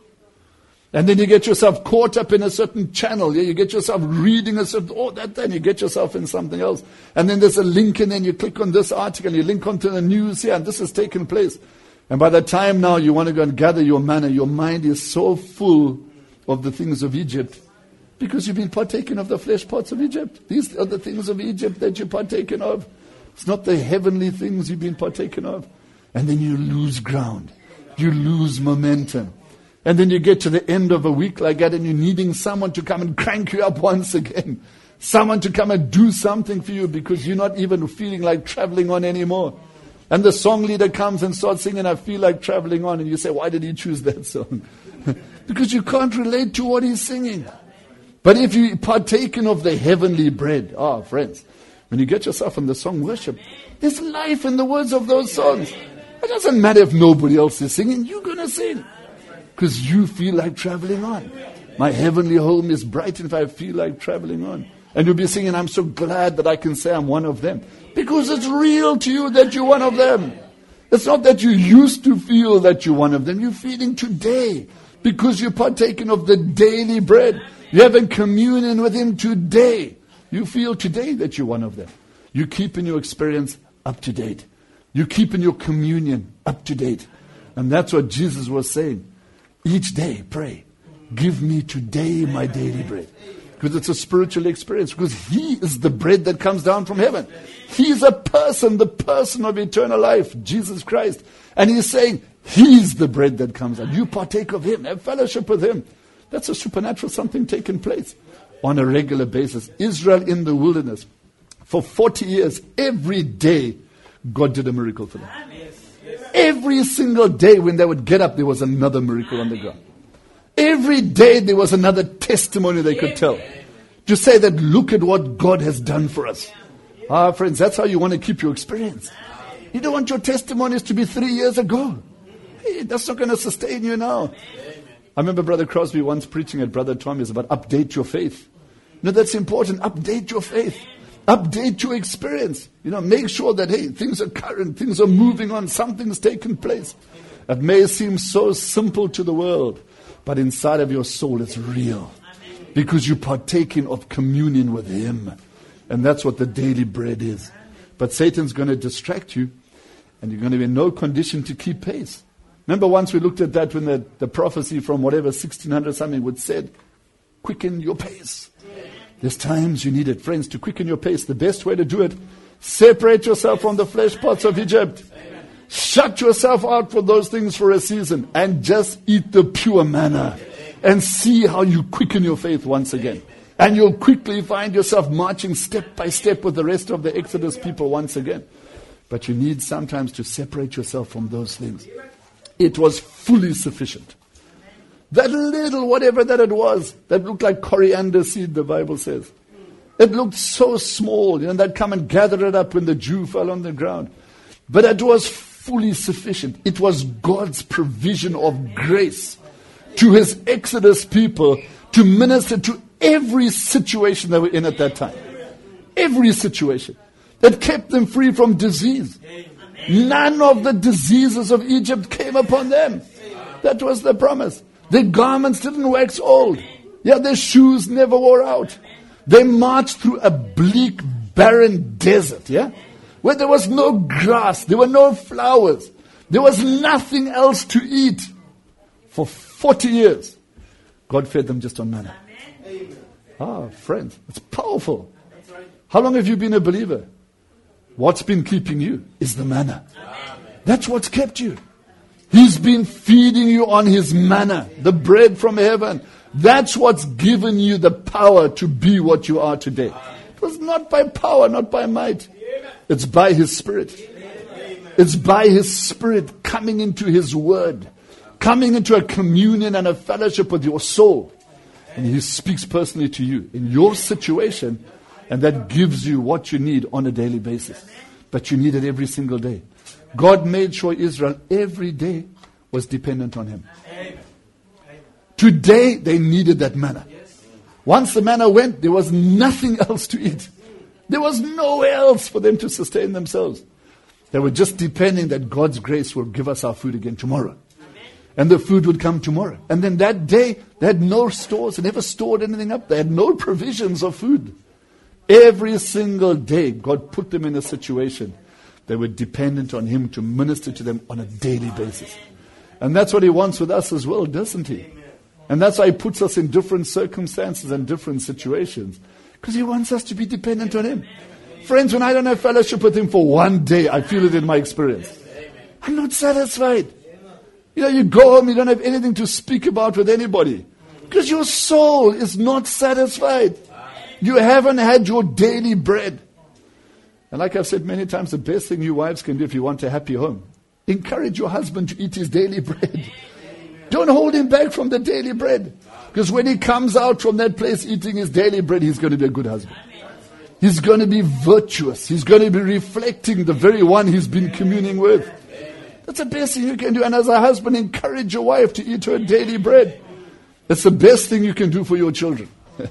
And then you get yourself caught up in a certain channel. You get yourself reading a certain, then you get yourself in something else. And then there's a link, and then you click on this article, you link onto the news here, and this has taken place. And by the time now you want to go and gather your manna, your mind is so full of the things of Egypt, because you've been partaking of the flesh pots of Egypt. These are the things of Egypt that you're partaking of. It's not the heavenly things you've been partaking of. And then you lose ground. You lose momentum. And then you get to the end of a week like that, and you're needing someone to come and crank you up once again. Someone to come and do something for you, because you're not even feeling like traveling on anymore. And the song leader comes and starts singing, I feel like traveling on. And you say, why did he choose that song? Because you can't relate to what he's singing. But if you partaken of the heavenly bread, friends, when you get yourself in the song worship, there's life in the words of those songs. It doesn't matter if nobody else is singing, you're going to sing. Because you feel like traveling on. My heavenly home is bright if I feel like traveling on. And you'll be singing, I'm so glad that I can say I'm one of them. Because it's real to you that you're one of them. It's not that you used to feel that you're one of them. You're feeling today. Because you're partaking of the daily bread. You're having communion with Him today. You feel today that you're one of them. You're keeping your experience up to date. You're keeping your communion up to date. And that's what Jesus was saying. Each day, pray. Give me today my daily bread. Because it's a spiritual experience. Because He is the bread that comes down from heaven. He's a person, the person of eternal life, Jesus Christ. And He's saying, He's the bread that comes out. You partake of Him, have fellowship with Him. That's a supernatural something taking place on a regular basis. Israel in the wilderness, for 40 years, every day, God did a miracle for them. Every single day when they would get up, there was another miracle on the ground. Every day there was another testimony they could tell. To say that, look at what God has done for us. Friends, that's how you want to keep your experience. You don't want your testimonies to be 3 years ago. Hey, that's not going to sustain you now. I remember Brother Crosby once preaching at Brother Tommy's about update your faith. That's important. Update your faith. Update your experience. Make sure that, hey, things are current, things are moving on, something's taken place. It may seem so simple to the world, but inside of your soul it's real. Because you're partaking of communion with Him. And that's what the daily bread is. But Satan's going to distract you, and you're going to be in no condition to keep pace. Remember once we looked at that when the prophecy from whatever 1600 something would said, quicken your pace. There's times you need it, friends, to quicken your pace. The best way to do it, separate yourself from the flesh pots of Egypt. Shut yourself out for those things for a season and just eat the pure manna and see how you quicken your faith once again. And you'll quickly find yourself marching step by step with the rest of the Exodus people once again. But you need sometimes to separate yourself from those things. It was fully sufficient. That little whatever that it was, that looked like coriander seed, the Bible says. It looked so small, they'd come and gather it up when the dew fell on the ground. But it was fully sufficient. It was God's provision of grace to His Exodus people to minister to every situation they were in at that time. Every situation. That kept them free from disease. None of the diseases of Egypt came upon them. That was the promise. Their garments didn't wax old. Their shoes never wore out. They marched through a bleak, barren desert, where there was no grass, there were no flowers, there was nothing else to eat. For 40 years, God fed them just on manna. Friends, it's powerful. How long have you been a believer? What's been keeping you is the manna. That's what's kept you. He's been feeding you on His manna, the bread from heaven. That's what's given you the power to be what you are today. It was not by power, not by might. It's by His Spirit. It's by His Spirit coming into His Word, coming into a communion and a fellowship with your soul. And He speaks personally to you in your situation, and that gives you what you need on a daily basis. But you need it every single day. God made sure Israel every day was dependent on Him. Today they needed that manna. Once the manna went, there was nothing else to eat. There was nowhere else for them to sustain themselves. They were just depending that God's grace will give us our food again tomorrow. And the food would come tomorrow. And then that day, they had no stores. They never stored anything up. They had no provisions of food. Every single day, God put them in a situation. They were dependent on Him to minister to them on a daily basis. And that's what He wants with us as well, doesn't He? And that's why He puts us in different circumstances and different situations. Because He wants us to be dependent on Him. Friends, when I don't have fellowship with Him for one day, I feel it in my experience. I'm not satisfied. You go home, you don't have anything to speak about with anybody. Because your soul is not satisfied. You haven't had your daily bread. And like I've said many times, the best thing you wives can do if you want a happy home, encourage your husband to eat his daily bread. Don't hold him back from the daily bread. Because when he comes out from that place eating his daily bread, he's going to be a good husband. He's going to be virtuous. He's going to be reflecting the very one he's been communing with. That's the best thing you can do. And as a husband, encourage your wife to eat her daily bread. That's the best thing you can do for your children.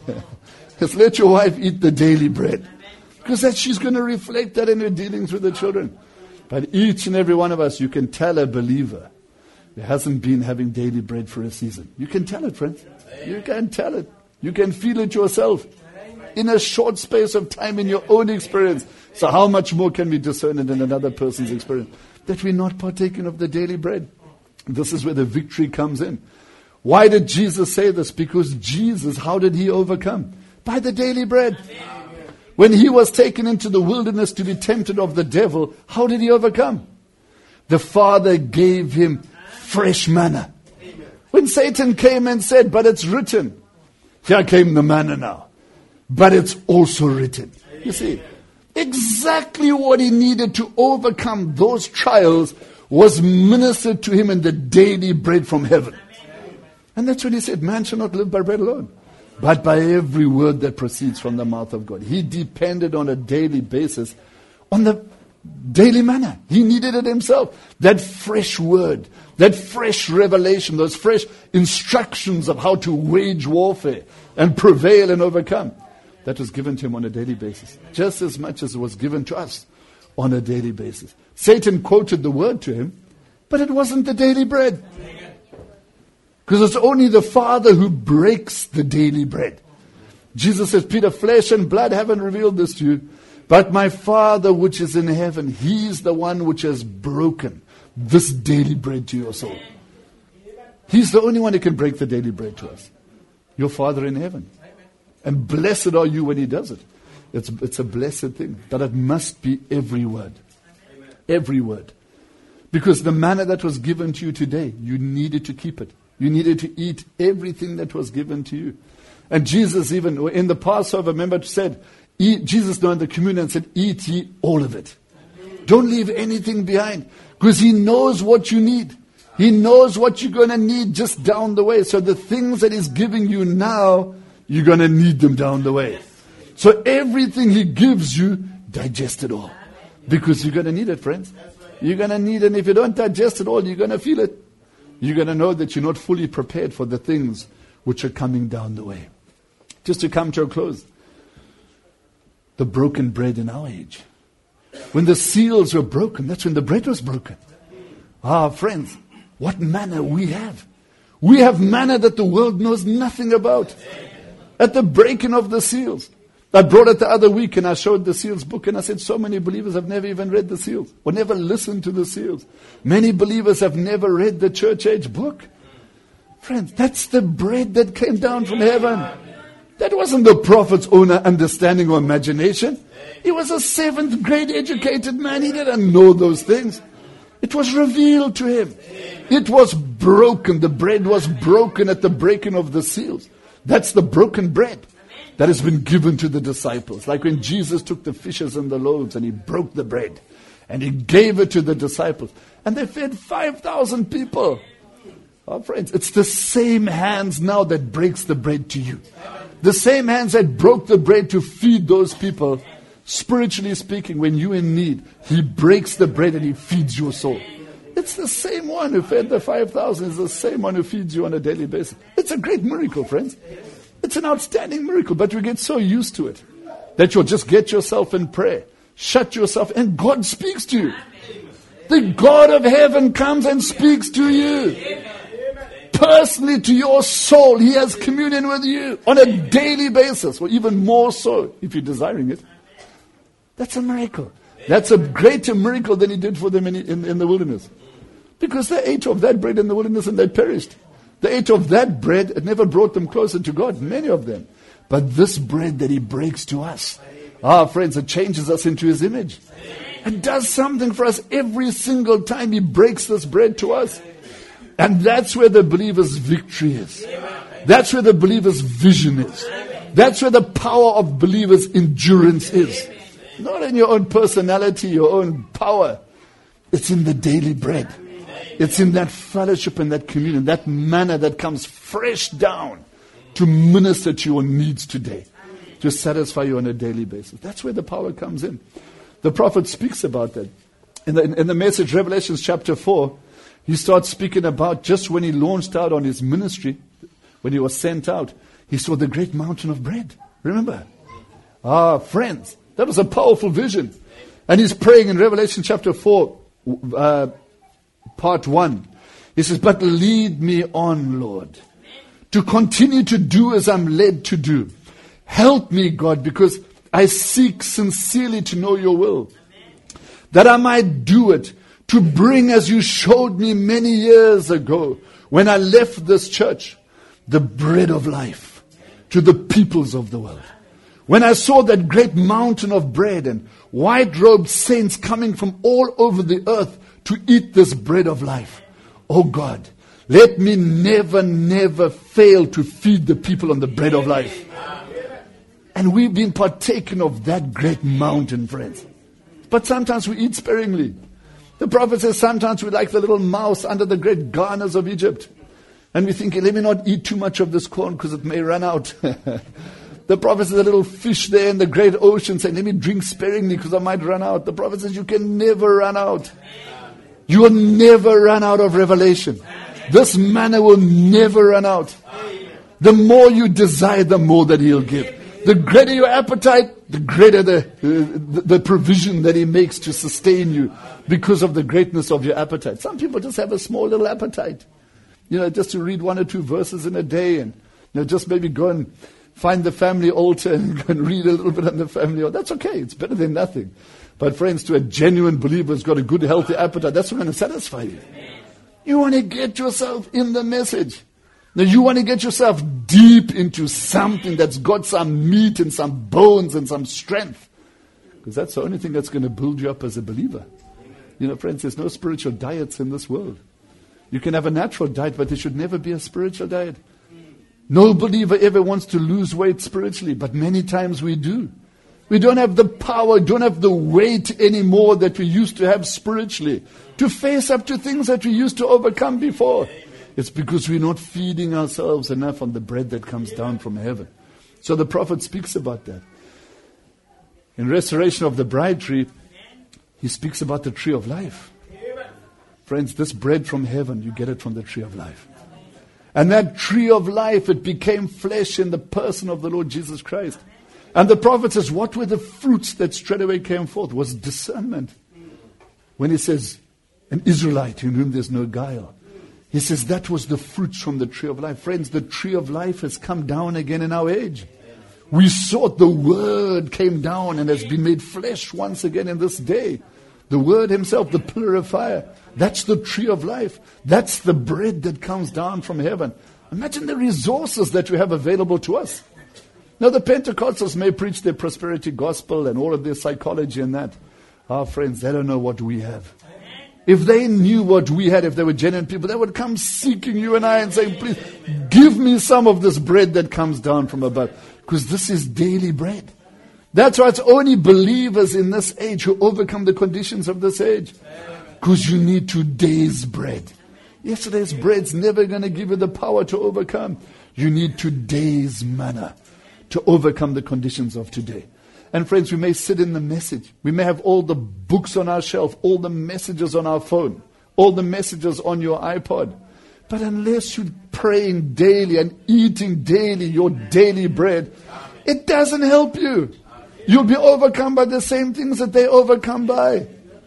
Just let your wife eat the daily bread. Because that she's going to reflect that in her dealings with the children. But each and every one of us, you can tell a believer who hasn't been having daily bread for a season. You can tell it, friends. You can tell it. You can feel it yourself. In a short space of time in your own experience. So how much more can we discern it in another person's experience? That we're not partaking of the daily bread. This is where the victory comes in. Why did Jesus say this? Because Jesus, how did He overcome? By the daily bread. When He was taken into the wilderness to be tempted of the devil, how did He overcome? The Father gave Him fresh manna. When Satan came and said, but it's written, here came the manna now. But it's also written. You see, exactly what he needed to overcome those trials was ministered to him in the daily bread from heaven. And that's when he said, man shall not live by bread alone, but by every word that proceeds from the mouth of God. He depended on a daily basis on the daily manna. He needed it himself. That fresh word, that fresh revelation, those fresh instructions of how to wage warfare and prevail and overcome. That was given to him on a daily basis, just as much as it was given to us on a daily basis. Satan quoted the word to him, but it wasn't the daily bread. Because it's only the Father who breaks the daily bread. Jesus says, Peter, flesh and blood haven't revealed this to you, but my Father which is in heaven, He's the one which has broken this daily bread to your soul. He's the only one who can break the daily bread to us. Your Father in heaven. And blessed are you when He does it. It's a blessed thing. But it must be every word. Every word. Because the manna that was given to you today, you needed to keep it. You needed to eat everything that was given to you. And Jesus even, in the Passover, remember, said, Jesus during the communion said, eat ye all of it. Don't leave anything behind. Because He knows what you need. He knows what you're going to need just down the way. So the things that He's giving you now, you're going to need them down the way. So everything He gives you, digest it all. Because you're going to need it, friends. You're going to need it. And if you don't digest it all, you're going to feel it. You're going to know that you're not fully prepared for the things which are coming down the way. Just to come to a close. The broken bread in our age. When the seals were broken, that's when the bread was broken. Friends, what manna we have. We have manna that the world knows nothing about. At the breaking of the seals. I brought it the other week and I showed the seals book and I said so many believers have never even read the seals or never listened to the seals. Many believers have never read the church age book. Friends, that's the bread that came down from heaven. That wasn't the prophet's own understanding or imagination. He was a 7th grade educated man. He didn't know those things. It was revealed to him. It was broken. The bread was broken at the breaking of the seals. That's the broken bread that has been given to the disciples. Like when Jesus took the fishes and the loaves and He broke the bread and He gave it to the disciples. And they fed 5,000 people. Friends, it's the same hands now that breaks the bread to you. The same hands that broke the bread to feed those people. Spiritually speaking, when you're in need, He breaks the bread and He feeds your soul. It's the same one who fed the 5,000. It's the same one who feeds you on a daily basis. It's a great miracle, friends. It's an outstanding miracle, but we get so used to it that you'll just get yourself in prayer, shut yourself, and God speaks to you. The God of heaven comes and speaks to you. Personally to your soul, He has communion with you on a daily basis, or even more so if you're desiring it. That's a miracle. That's a greater miracle than He did for them in the wilderness. Because they ate of that bread in the wilderness and they perished. They ate of that bread. It never brought them closer to God, many of them. But this bread that He breaks to us, friends, it changes us into His image. It does something for us every single time He breaks this bread to us. And that's where the believer's victory is. That's where the believer's vision is. That's where the power of believers' endurance is. Not in your own personality, your own power. It's in the daily bread. It's in that fellowship and that communion, that manna that comes fresh down to minister to your needs today, to satisfy you on a daily basis. That's where the power comes in. The prophet speaks about that. In the message, Revelation chapter 4, he starts speaking about just when he launched out on his ministry, when he was sent out, he saw the great mountain of bread. Remember? Friends, that was a powerful vision. And he's praying in Revelation chapter 4, part 1. He says, but lead me on, Lord, to continue to do as I'm led to do. Help me, God, because I seek sincerely to know your will, that I might do it, to bring, as you showed me many years ago, when I left this church, the bread of life to the peoples of the world. When I saw that great mountain of bread and white-robed saints coming from all over the earth to eat this bread of life. Oh God, let me never, never fail to feed the people on the bread of life. And we've been partaking of that great mountain, friends. But sometimes we eat sparingly. The prophet says sometimes we're like the little mouse under the great garners of Egypt. And we think, let me not eat too much of this corn because it may run out. The prophet says a little fish there in the great ocean saying, let me drink sparingly because I might run out. The prophet says you can never run out. You will never run out of revelation. This manna will never run out. The more you desire, the more that He'll give. The greater your appetite, the greater the provision that He makes to sustain you because of the greatness of your appetite. Some people just have a small little appetite. Just to read 1 or 2 verses in a day and just maybe go and find the family altar and go and read a little bit on the family altar. That's okay. It's better than nothing. But friends, to a genuine believer who's got a good, healthy appetite, that's what's going to satisfy you. You want to get yourself in the message. Now you want to get yourself deep into something that's got some meat and some bones and some strength. Because that's the only thing that's going to build you up as a believer. Friends, there's no spiritual diets in this world. You can have a natural diet, but there should never be a spiritual diet. No believer ever wants to lose weight spiritually, but many times we do. We don't have the power, don't have the weight anymore that we used to have spiritually to face up to things that we used to overcome before. It's because we're not feeding ourselves enough on the bread that comes down from heaven. So the prophet speaks about that. In Restoration of the Bride Tree, he speaks about the tree of life. Friends, this bread from heaven, you get it from the tree of life. And that tree of life, it became flesh in the person of the Lord Jesus Christ. And the prophet says, what were the fruits that straight away came forth? Was discernment. When he says, an Israelite in whom there's no guile. He says that was the fruits from the tree of life. Friends, the tree of life has come down again in our age. We saw the Word came down and has been made flesh once again in this day. The Word Himself, the pillar of fire. That's the tree of life. That's the bread that comes down from heaven. Imagine the resources that we have available to us. Now the Pentecostals may preach their prosperity gospel and all of their psychology and that. Our friends, they don't know what we have. If they knew what we had, if they were genuine people, they would come seeking you and I and saying, please, give me some of this bread that comes down from above. Because this is daily bread. That's why it's only believers in this age who overcome the conditions of this age. Because you need today's bread. Yesterday's bread's never going to give you the power to overcome. You need today's manna to overcome the conditions of today. And friends, we may sit in the message. We may have all the books on our shelf, all the messages on our phone, all the messages on your iPod. But unless you're praying daily and eating daily your daily bread, it doesn't help you. You'll be overcome by the same things that they overcome by.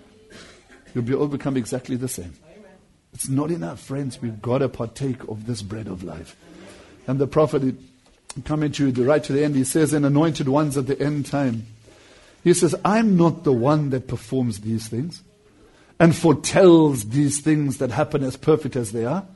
You'll be overcome exactly the same. It's not enough, friends. We've got to partake of this bread of life. And the prophet, coming to right to the end, he says, in Anointed Ones at the end time, he says, I'm not the one that performs these things and foretells these things that happen as perfect as they are.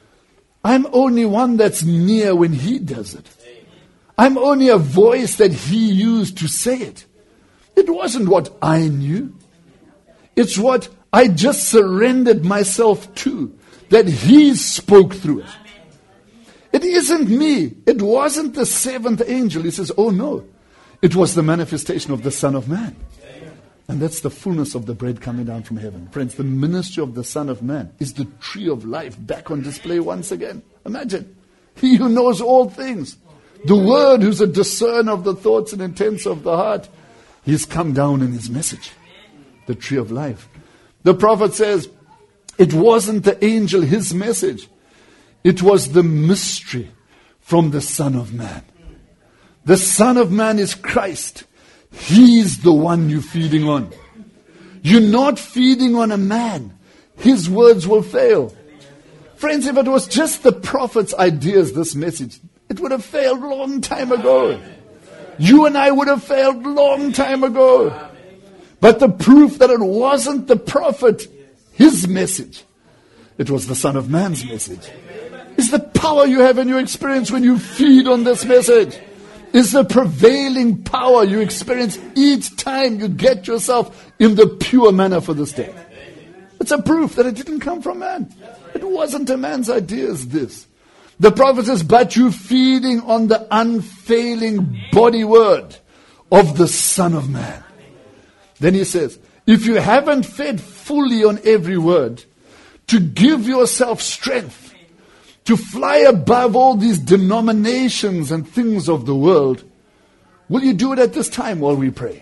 I'm only one that's near when He does it. I'm only a voice that He used to say it. It wasn't what I knew. It's what I just surrendered myself to, that He spoke through it. It isn't me. It wasn't the seventh angel. He says, oh no. It was the manifestation of the Son of Man. And that's the fullness of the bread coming down from heaven. Friends, the ministry of the Son of Man is the tree of life back on display once again. Imagine. He who knows all things. The Word who's a discerner of the thoughts and intents of the heart. He's come down in His message. The tree of life. The prophet says, it wasn't the angel, his message. It was the mystery from the Son of Man. The Son of Man is Christ. He's the one you're feeding on. You're not feeding on a man. His words will fail. Friends, if it was just the prophet's ideas, this message, it would have failed a long time ago. You and I would have failed a long time ago. But the proof that it wasn't the prophet, his message, it was the Son of Man's message, is the power you have in your experience when you feed on this message. Is the prevailing power you experience each time you get yourself in the pure manner for this day. It's a proof that it didn't come from man. It wasn't a man's ideas, this. The prophet says, but you're feeding on the unfailing body word of the Son of Man. Then he says, if you haven't fed fully on every word, to give yourself strength, to fly above all these denominations and things of the world, will you do it at this time while we pray?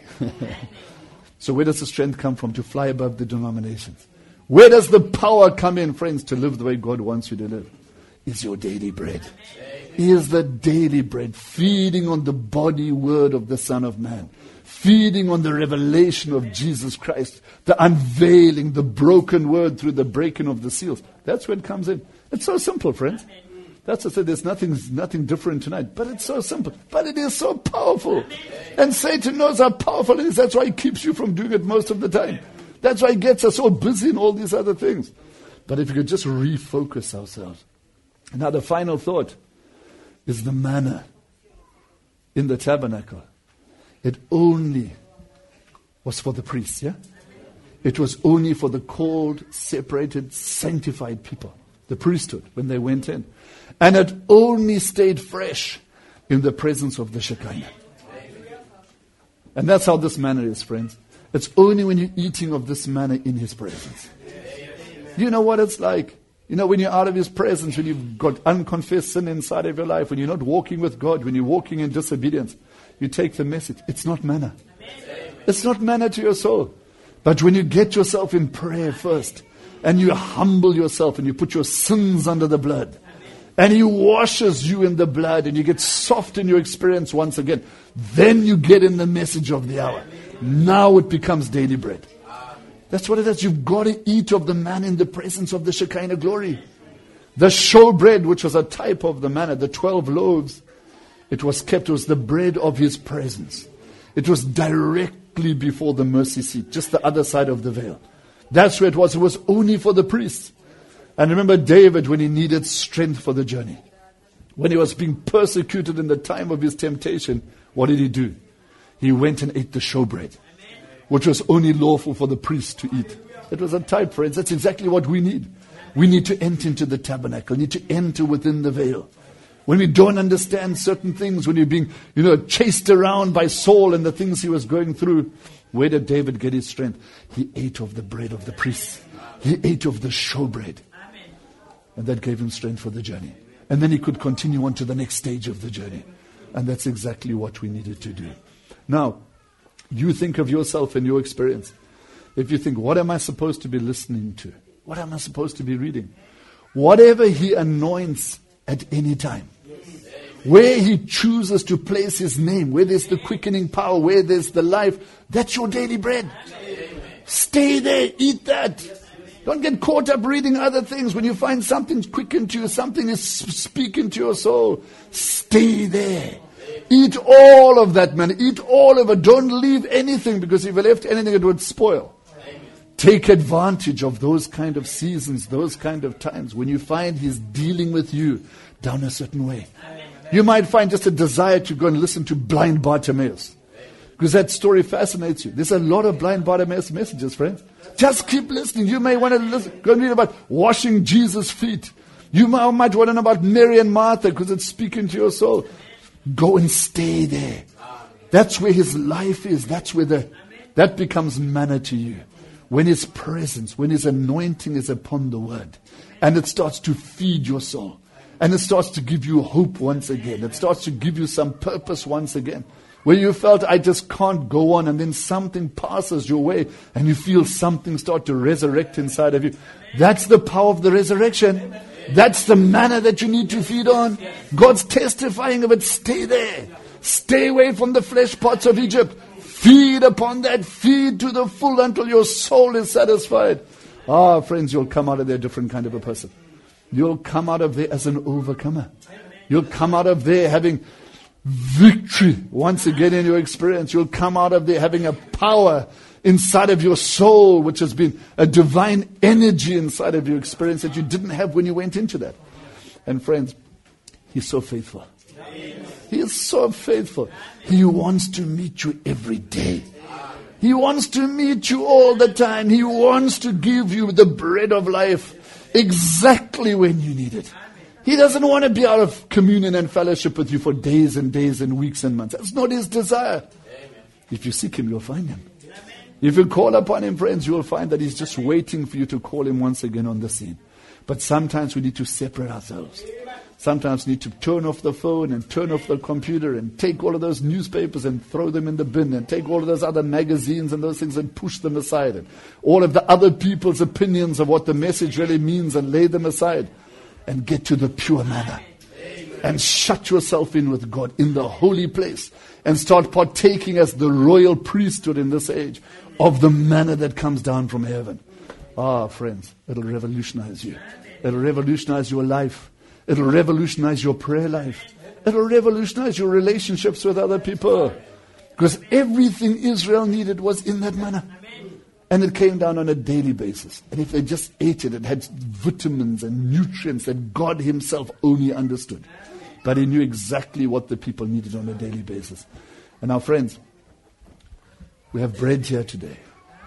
So where does the strength come from to fly above the denominations? Where does the power come in, friends, to live the way God wants you to live? It's your daily bread. Is the daily bread, feeding on the body word of the Son of Man, feeding on the revelation of Jesus Christ, the unveiling, the broken word through the breaking of the seals. That's where it comes in. It's so simple, friends. That's what I said, there's nothing different tonight. But it's so simple. But it is so powerful. And Satan knows how powerful it is. That's why he keeps you from doing it most of the time. That's why he gets us so busy in all these other things. But if you could just refocus ourselves. Now the final thought is the manna in the tabernacle. It only was for the priests, yeah? It was only for the called, separated, sanctified people, the priesthood, when they went in. And it only stayed fresh in the presence of the Shekinah. And that's how this manna is, friends. It's only when you're eating of this manna in His presence. You know what it's like? You know, when you're out of His presence, when you've got unconfessed sin inside of your life, when you're not walking with God, when you're walking in disobedience, you take the message. It's not manna. It's not manna to your soul. But when you get yourself in prayer first, and you humble yourself, and you put your sins under the blood, and He washes you in the blood, and you get soft in your experience once again, then you get in the message of the hour. Now it becomes daily bread. That's what it is. You've got to eat of the manna in the presence of the Shekinah glory. The showbread, which was a type of the manna, the 12 loaves, it was the bread of His presence. It was directly before the mercy seat, just the other side of the veil. That's where it was. It was only for the priests. And remember David when he needed strength for the journey. When he was being persecuted in the time of his temptation, what did he do? He went and ate the showbread, which was only lawful for the priests to eat. It was a type, friends. That's exactly what we need. We need to enter into the tabernacle, need to enter within the veil. When we don't understand certain things, when you're being, chased around by Saul and the things he was going through, where did David get his strength? He ate of the bread of the priests. He ate of the showbread. And that gave him strength for the journey. And then he could continue on to the next stage of the journey. And that's exactly what we needed to do. Now, you think of yourself and your experience. If you think, what am I supposed to be listening to? What am I supposed to be reading? Whatever He anoints at any time. Where He chooses to place His name, where there's the quickening power, where there's the life, that's your daily bread. Stay there, eat that. Don't get caught up reading other things. When you find something quickened to you, something is speaking to your soul, stay there. Eat all of that, man. Eat all of it. Don't leave anything, because if you left anything, it would spoil. Take advantage of those kind of seasons, those kind of times when you find He's dealing with you down a certain way. You might find just a desire to go and listen to blind Bartimaeus, because that story fascinates you. There's a lot of blind Bartimaeus messages, friends. Just keep listening. You may want to listen, go and read about washing Jesus' feet. You might want to know about Mary and Martha, because it's speaking to your soul. Go and stay there. That's where His life is. That's where that becomes manna to you. When His presence, when His anointing is upon the word, and it starts to feed your soul, and it starts to give you hope once again. It starts to give you some purpose once again. Where you felt, I just can't go on, and then something passes your way, and you feel something start to resurrect inside of you. That's the power of the resurrection. That's the manna that you need to feed on. God's testifying of it. Stay there. Stay away from the flesh pots of Egypt. Feed upon that. Feed to the full until your soul is satisfied. Friends, you'll come out of there a different kind of a person. You'll come out of there as an overcomer. You'll come out of there having victory once again in your experience. You'll come out of there having a power inside of your soul, which has been a divine energy inside of your experience that you didn't have when you went into that. And friends, He's so faithful. He is so faithful. He wants to meet you every day. He wants to meet you all the time. He wants to give you the bread of life exactly when you need it. He doesn't want to be out of communion and fellowship with you for days and days and weeks and months. That's not His desire. If you seek Him, you'll find Him. If you call upon Him, friends, you will find that He's just waiting for you to call Him once again on the scene. But sometimes we need to separate ourselves. Sometimes we need to turn off the phone and turn off the computer and take all of those newspapers and throw them in the bin and take all of those other magazines and those things and push them aside. And all of the other people's opinions of what the message really means and lay them aside. And get to the pure manna. And shut yourself in with God in the holy place. And start partaking as the royal priesthood in this age of the manna that comes down from heaven. Ah, friends, it'll revolutionize you. It'll revolutionize your life. It'll revolutionize your prayer life. It'll revolutionize your relationships with other people. Because everything Israel needed was in that manna. And it came down on a daily basis. And if they just ate it, it had vitamins and nutrients that God himself only understood. But he knew exactly what the people needed on a daily basis. And now, friends, we have bread here today.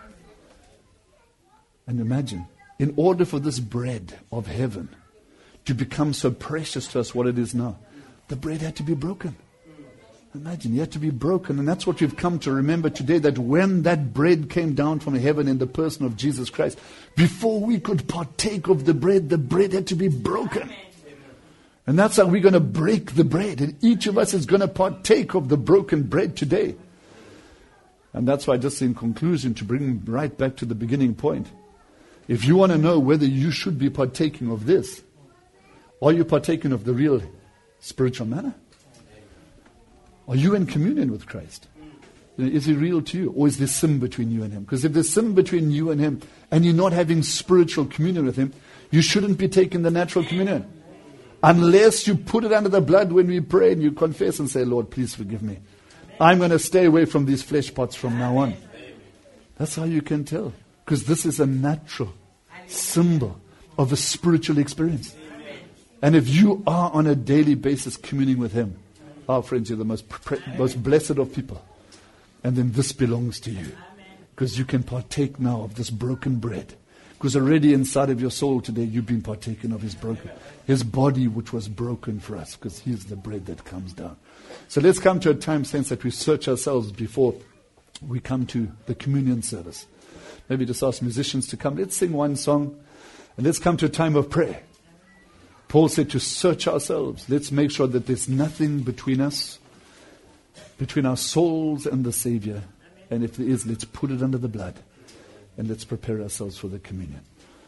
And imagine, in order for this bread of heaven to become so precious to us what it is now, the bread had to be broken. Imagine, it had to be broken. And that's what we've come to remember today, that when that bread came down from heaven in the person of Jesus Christ, before we could partake of the bread had to be broken. And that's how we're going to break the bread. And each of us is going to partake of the broken bread today. And that's why, just in conclusion, to bring right back to the beginning point, if you want to know whether you should be partaking of this, are you partaking of the real spiritual manna? Are you in communion with Christ? Is he real to you? Or is there sin between you and him? Because if there's sin between you and him, and you're not having spiritual communion with him, you shouldn't be taking the natural communion. Unless you put it under the blood when we pray and you confess and say, Lord, please forgive me. I'm going to stay away from these flesh pots from now on. That's how you can tell. Because this is a natural symbol of a spiritual experience. And if you are on a daily basis communing with him, our friends, you're the most blessed of people. And then this belongs to you. Because you can partake now of this broken bread. Because already inside of your soul today, you've been partaking of his body which was broken for us. Because he's the bread that comes down. So let's come to a time, sense, that we search ourselves before we come to the communion service. Maybe just ask musicians to come. Let's sing one song. And let's come to a time of prayer. Paul said to search ourselves. Let's make sure that there's nothing between us, between our souls and the Savior. And if there is, let's put it under the blood. And let's prepare ourselves for the communion.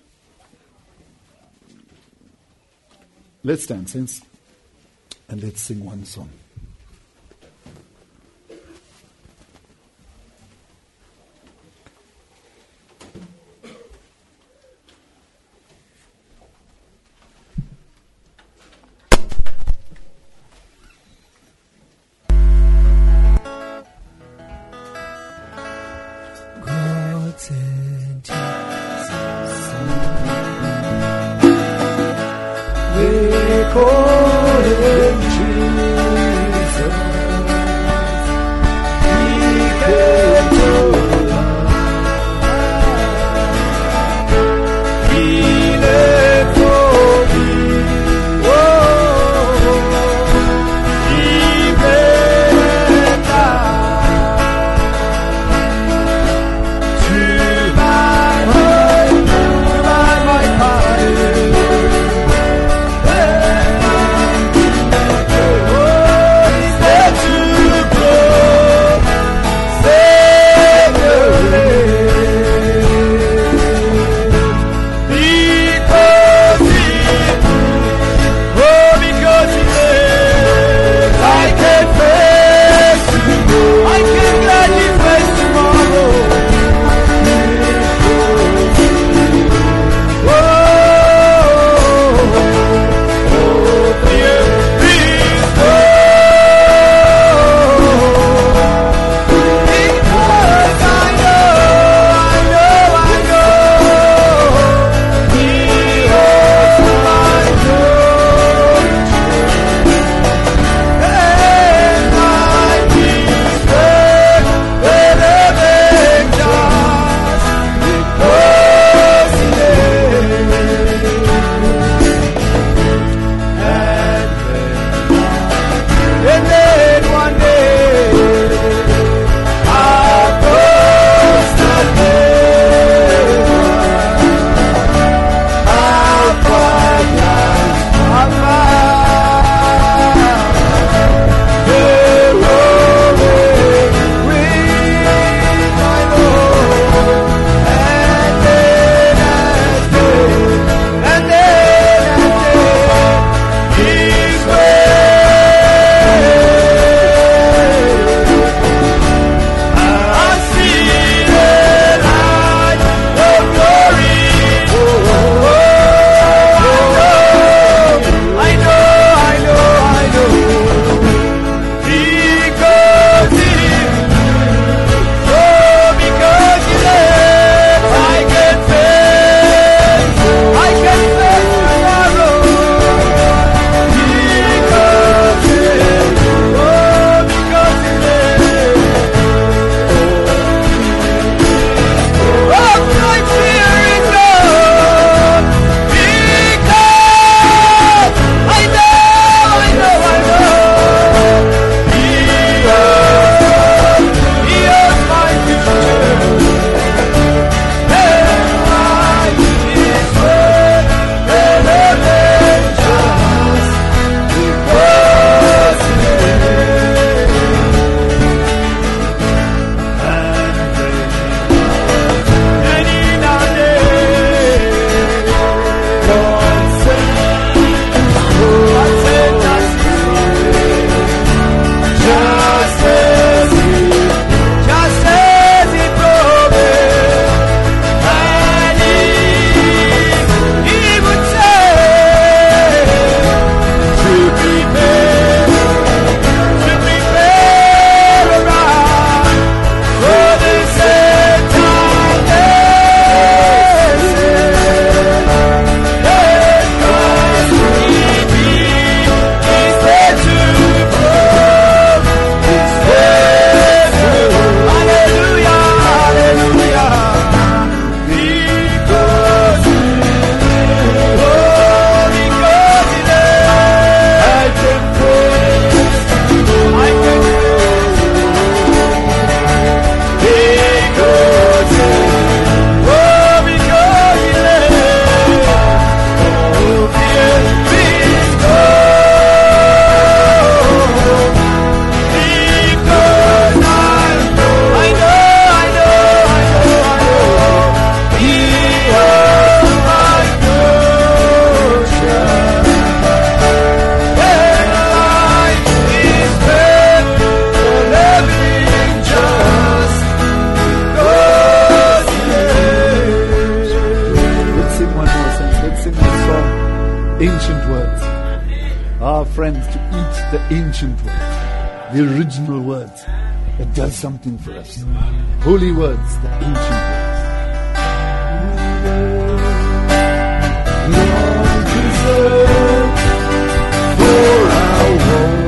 Let's stand, saints, and let's sing one song. Ancient words. Our friends, to eat the ancient words, the original words, it does something for us. Holy words, the ancient words. Lord, preserve for our world.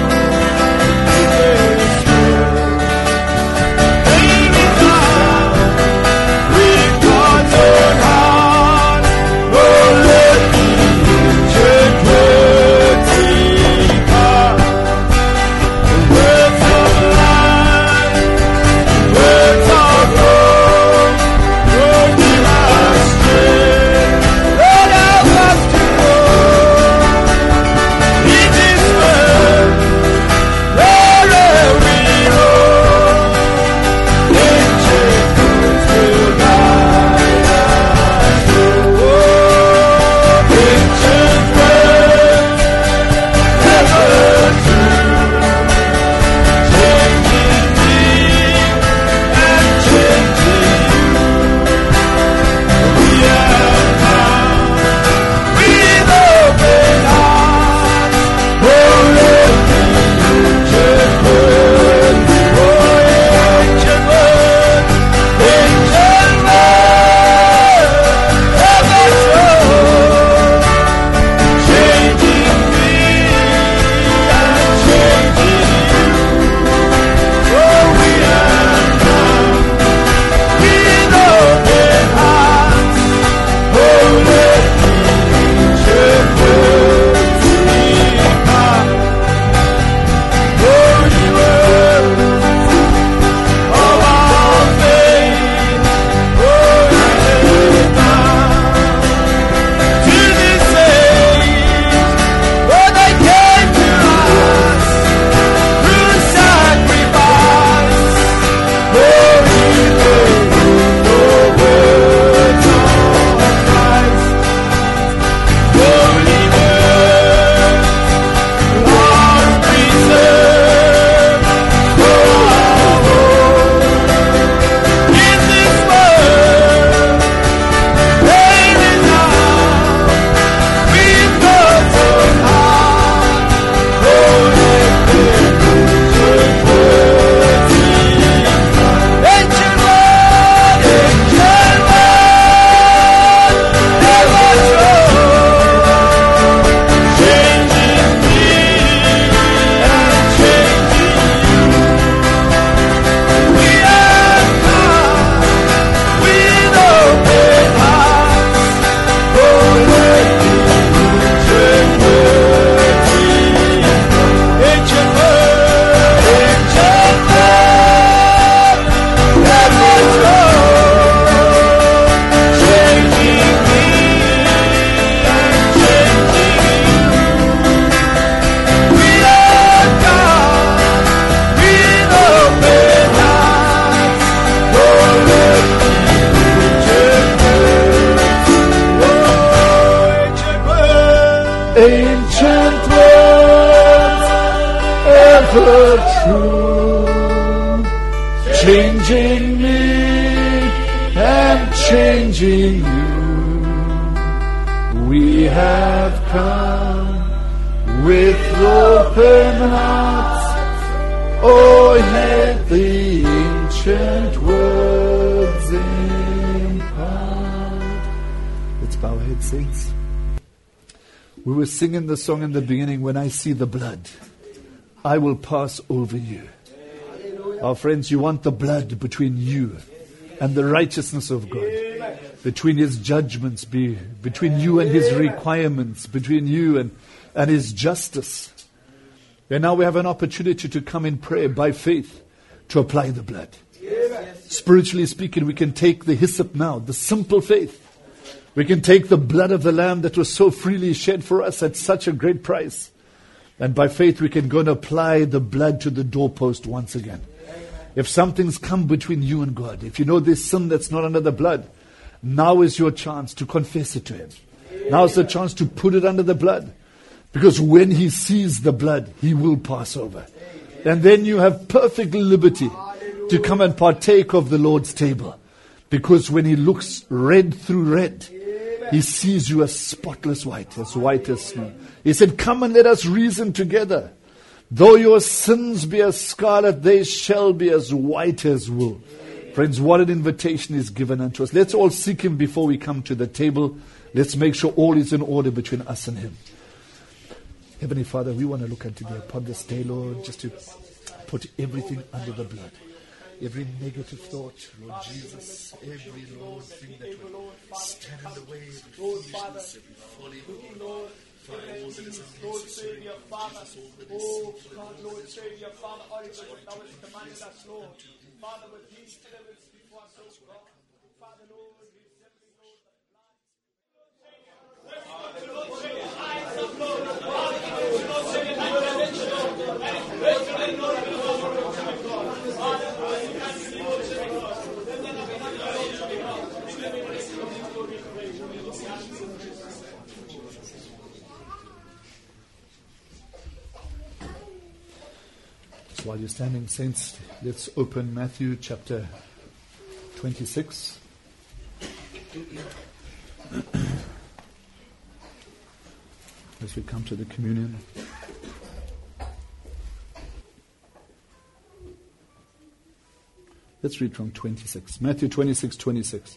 Ancient words, ever true, changing me and changing you. We have come with open hearts, oh, hear the ancient words impart. Let's bow our heads, saints. We were singing the song in the beginning, when I see the blood, I will pass over you. Our friends, you want the blood between you and the righteousness of God, between His judgments, between you and His requirements, between you and His justice. And now we have an opportunity to come in prayer by faith to apply the blood. Spiritually speaking, we can take the hyssop now, the simple faith. We can take the blood of the Lamb that was so freely shed for us at such a great price. And by faith we can go and apply the blood to the doorpost once again. If something's come between you and God, if you know there's sin that's not under the blood, now is your chance to confess it to Him. Now is the chance to put it under the blood. Because when He sees the blood, He will pass over. And then you have perfect liberty to come and partake of the Lord's table. Because when He looks red through red, He sees you as spotless white as snow. He said, come and let us reason together. Though your sins be as scarlet, they shall be as white as wool. Friends, what an invitation is given unto us. Let's all seek Him before we come to the table. Let's make sure all is in order between us and Him. Heavenly Father, we want to look unto Thee upon this day, Lord, just to put everything under the blood. Every negative thought, Lord Jesus, every, Lord, thing that will stand in the way, every foolishness, every folly, Lord, Father, all that is unnecessary, Jesus, all that is sinful, Lord, Savior, Father, all that thou hast commanded us, Lord. Father, with these deliverance before us, oh God. Father, Lord, we simply know So while you're standing, saints, let's open Matthew chapter 26. As we come to the communion. Let's read from 26. Matthew 26:26.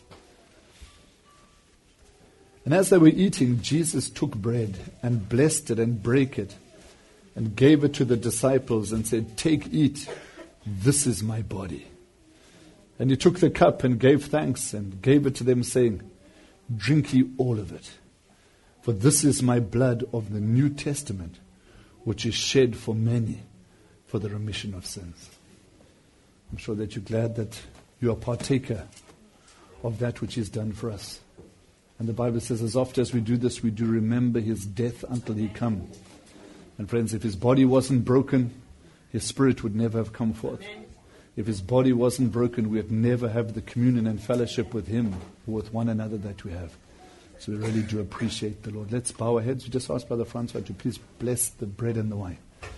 And as they were eating, Jesus took bread and blessed it and brake it and gave it to the disciples and said, take, eat, this is my body. And He took the cup and gave thanks and gave it to them, saying, drink ye all of it. For this is my blood of the New Testament, which is shed for many for the remission of sins. I'm sure that you're glad that you are partaker of that which is done for us. And the Bible says, as often as we do this, we do remember His death until He come. And friends, if His body wasn't broken, His spirit would never have come forth. If His body wasn't broken, we would never have the communion and fellowship with Him or with one another that we have. So we really do appreciate the Lord. Let's bow our heads. We just ask Brother Francois to please bless the bread and the wine.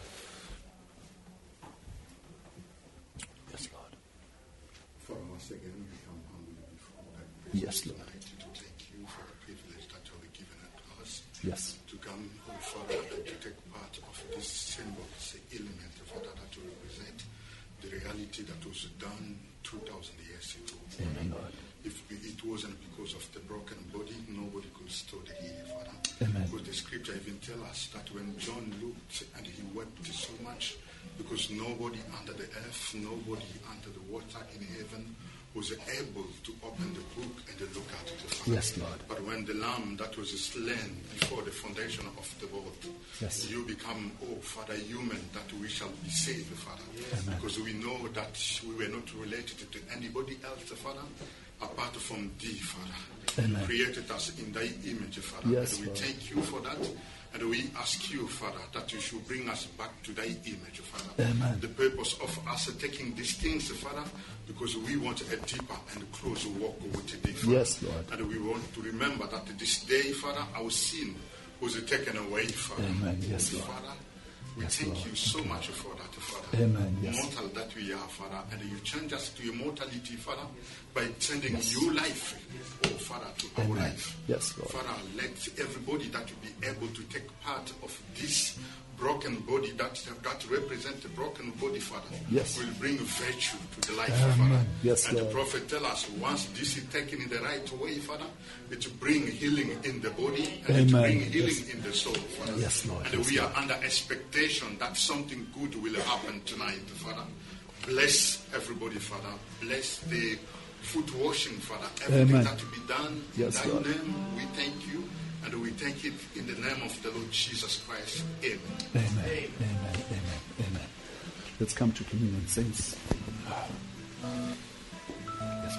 Yes, Lord. Father, once again, we come humbly before Thy Yes, Lord. to thank You for the privilege that You have given unto us. Yes. To come, oh Father, and to take part of this symbol, this element, Father, that to represent the reality that was done 2,000 years ago. Amen, Lord. If it wasn't because of the broken body, nobody could stand here, Father. Amen. Because the scripture even tells us that when John looked and he wept so much, because nobody under the earth, nobody under the water in heaven was able to open the book and look at it, Father. Yes, Lord. But when the lamb that was slain before the foundation of the world, Yes. You become, oh Father, human, that we shall be saved, Father. Amen. Because we know that we were not related to anybody else, Father, apart from Thee, Father. Amen. You created us in Thy image, Father. Yes, and we Lord. thank You for that. And we ask You, Father, that You should bring us back to Thy image, Father. Amen. The purpose of us taking these things, Father, because we want a deeper and closer walk with Thee, Father. Yes, Lord. And we want to remember that this day, Father, our sin was taken away, Father. Amen. Yes, Lord. Father, we Yes, thank Lord. You so much for that, Father. Amen. Yes. Mortal that we are, Father, and You change us to immortality, Father, by sending Yes. Your life, oh Father, to our Amen. life. Yes, Lord. Father, let everybody that will be able to take part of this broken body that represent the broken body, Father, Yes. will bring virtue to the life, Amen. Father. Yes, and Lord. the prophet tell us, once this is taken in the right way, Father, it will bring healing in the body and it will Amen. bring healing Yes. in the soul, Father. Yes, Lord. And Yes, we Lord. are under expectation that something good will happen tonight, Father. Bless everybody, Father. Bless the foot washing, Father. Everything Amen. that will be done Yes, in Thy Lord. name, we thank You. And we thank it in the name of the Lord Jesus Christ. Amen. Amen. Amen. Amen. Amen. Let's come to communion, saints. Yes,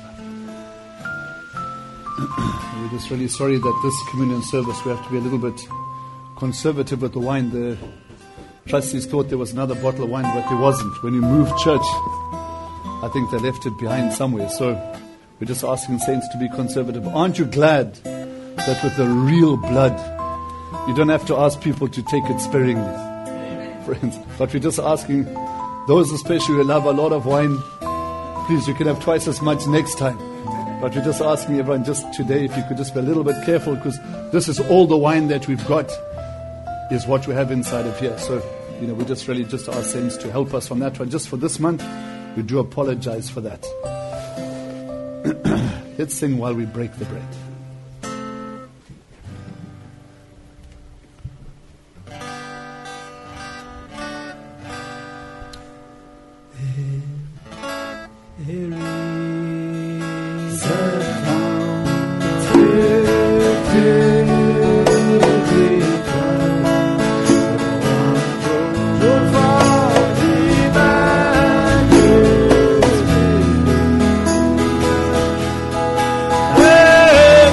ma'am. We're just really sorry that this communion service we have to be a little bit conservative with the wine. The trustees thought there was another bottle of wine, but there wasn't. When we moved church, I think they left it behind somewhere. So we're just asking saints to be conservative. Aren't you glad that with the real blood, you don't have to ask people to take it sparingly, friends? But we're just asking those especially who love a lot of wine, please, you can have twice as much next time. But we're just asking everyone just today if you could just be a little bit careful, because this is all the wine that we've got is what we have inside of here. So, we just really just ask saints to help us on that one. Just for this month, we do apologize for that. Let's sing while we break the bread. Hey!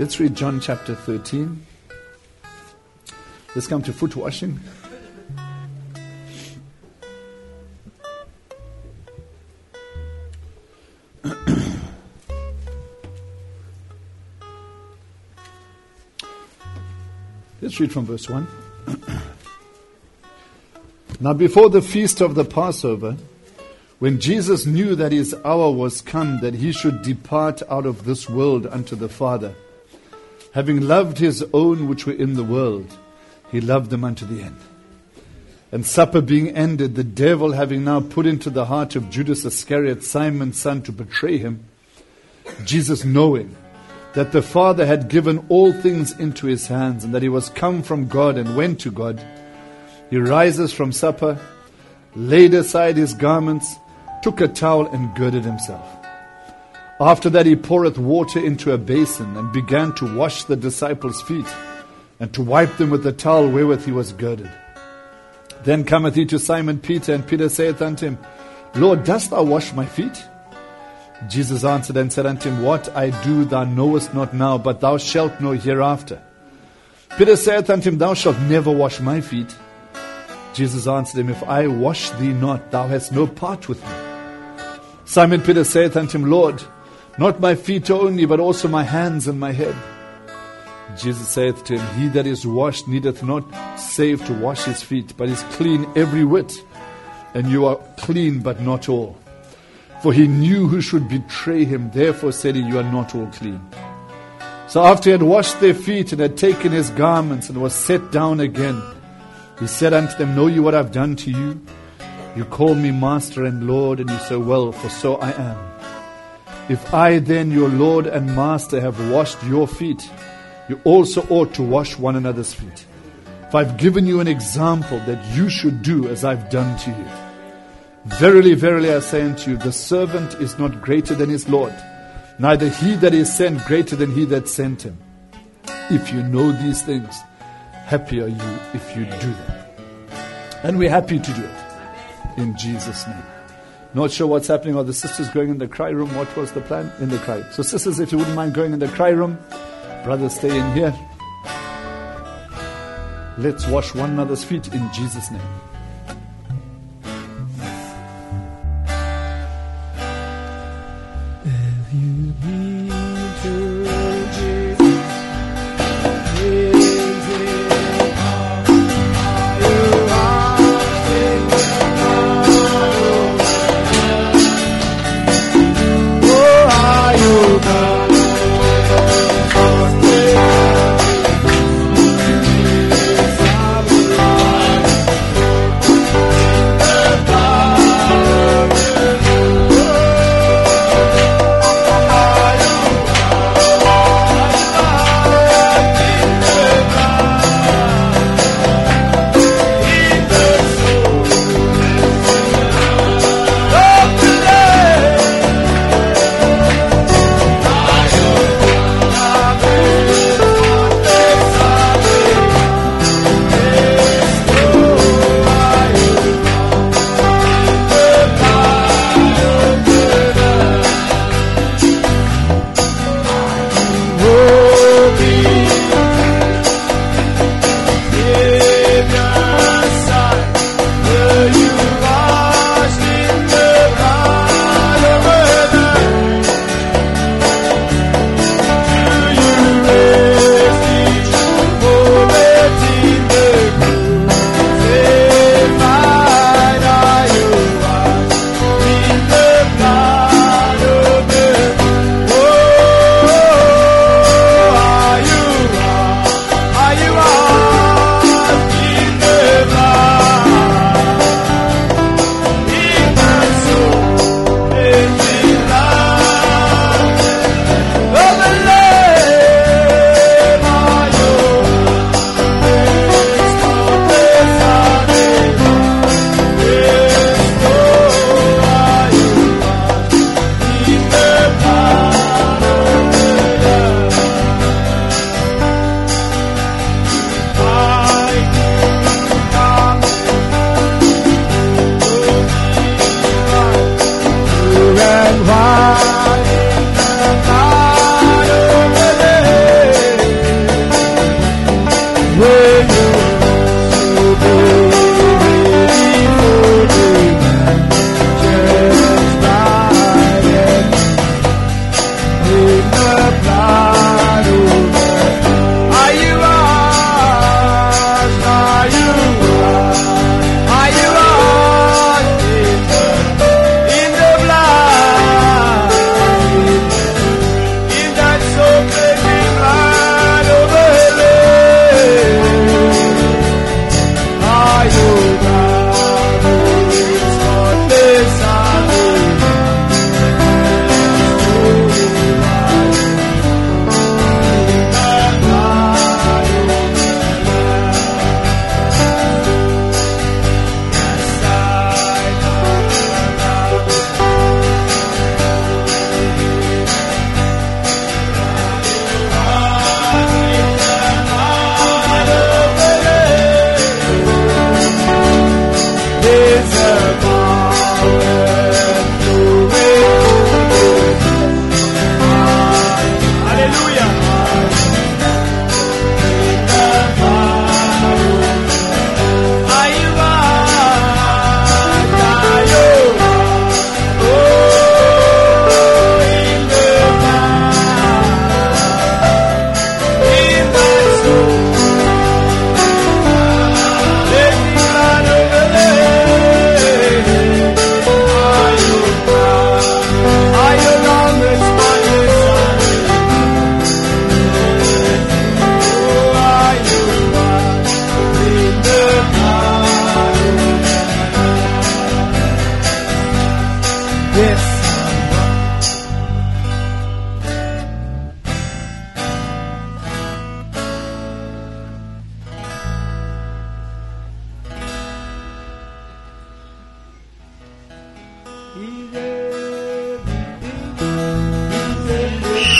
Let's read John chapter 13. Let's come to foot washing. Let's read from verse 1. Now before the feast of the Passover, when Jesus knew that his hour was come, that he should depart out of this world unto the Father, having loved his own which were in the world, he loved them unto the end. And supper being ended, the devil having now put into the heart of Judas Iscariot, Simon's son, to betray him, Jesus knowing that the Father had given all things into his hands, and that he was come from God and went to God, he rises from supper, laid aside his garments, took a towel and girded himself. After that he poureth water into a basin, and began to wash the disciples' feet, and to wipe them with the towel wherewith he was girded. Then cometh he to Simon Peter, and Peter saith unto him, Lord, dost thou wash my feet? Jesus answered and said unto him, What I do thou knowest not now, but thou shalt know hereafter. Peter saith unto him, Thou shalt never wash my feet. Jesus answered him, If I wash thee not, thou hast no part with me. Simon Peter saith unto him, Lord, not my feet only, but also my hands and my head. Jesus saith to him, He that is washed needeth not save to wash his feet, but is clean every whit. And you are clean, but not all. For he knew who should betray him, therefore said he, You are not all clean. So after he had washed their feet, and had taken his garments, and was set down again, he said unto them, Know ye what I have done to you? You call me Master and Lord, and you say, Well, for so I am. If I then, your Lord and Master, have washed your feet, you also ought to wash one another's feet. For I've given you an example that you should do as I've done to you. Verily, verily, I say unto you, the servant is not greater than his Lord, neither he that is sent greater than he that sent him. If you know these things, happy are you if you do them. And we're happy to do it. In Jesus' name. Not sure what's happening. Are the sisters going in the cry room? What was the plan? In the cry. So sisters, if you wouldn't mind going in the cry room, brothers, stay in here. Let's wash one another's feet in Jesus' name.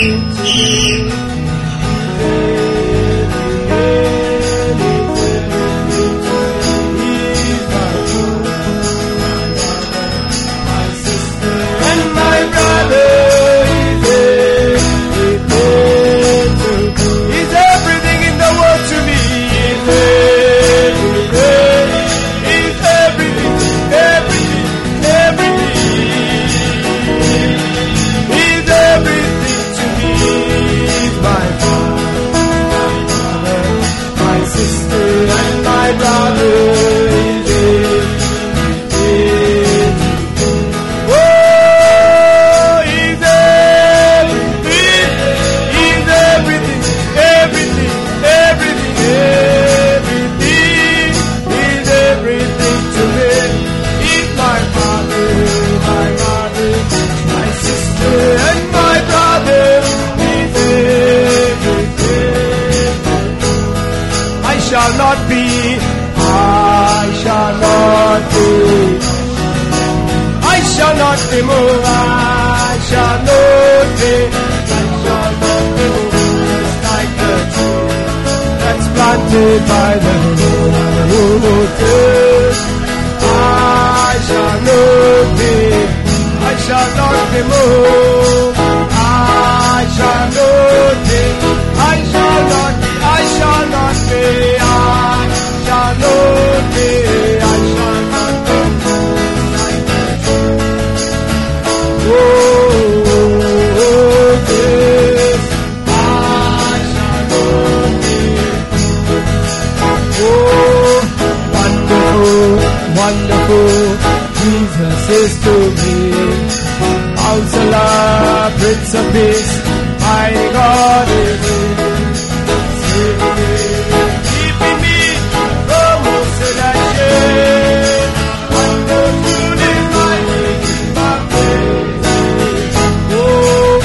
everything to me. By the waters, I shall not be moved. I shall not be. I shall not be. I shall not be. I shall not be. I shall not be. Oh, yes, I shall not be. Oh, wonderful, wonderful, Jesus is to me. Counselor, Prince of Peace, my God is in. Keeping me from all sin and shame. Wonderful is my praise. Oh,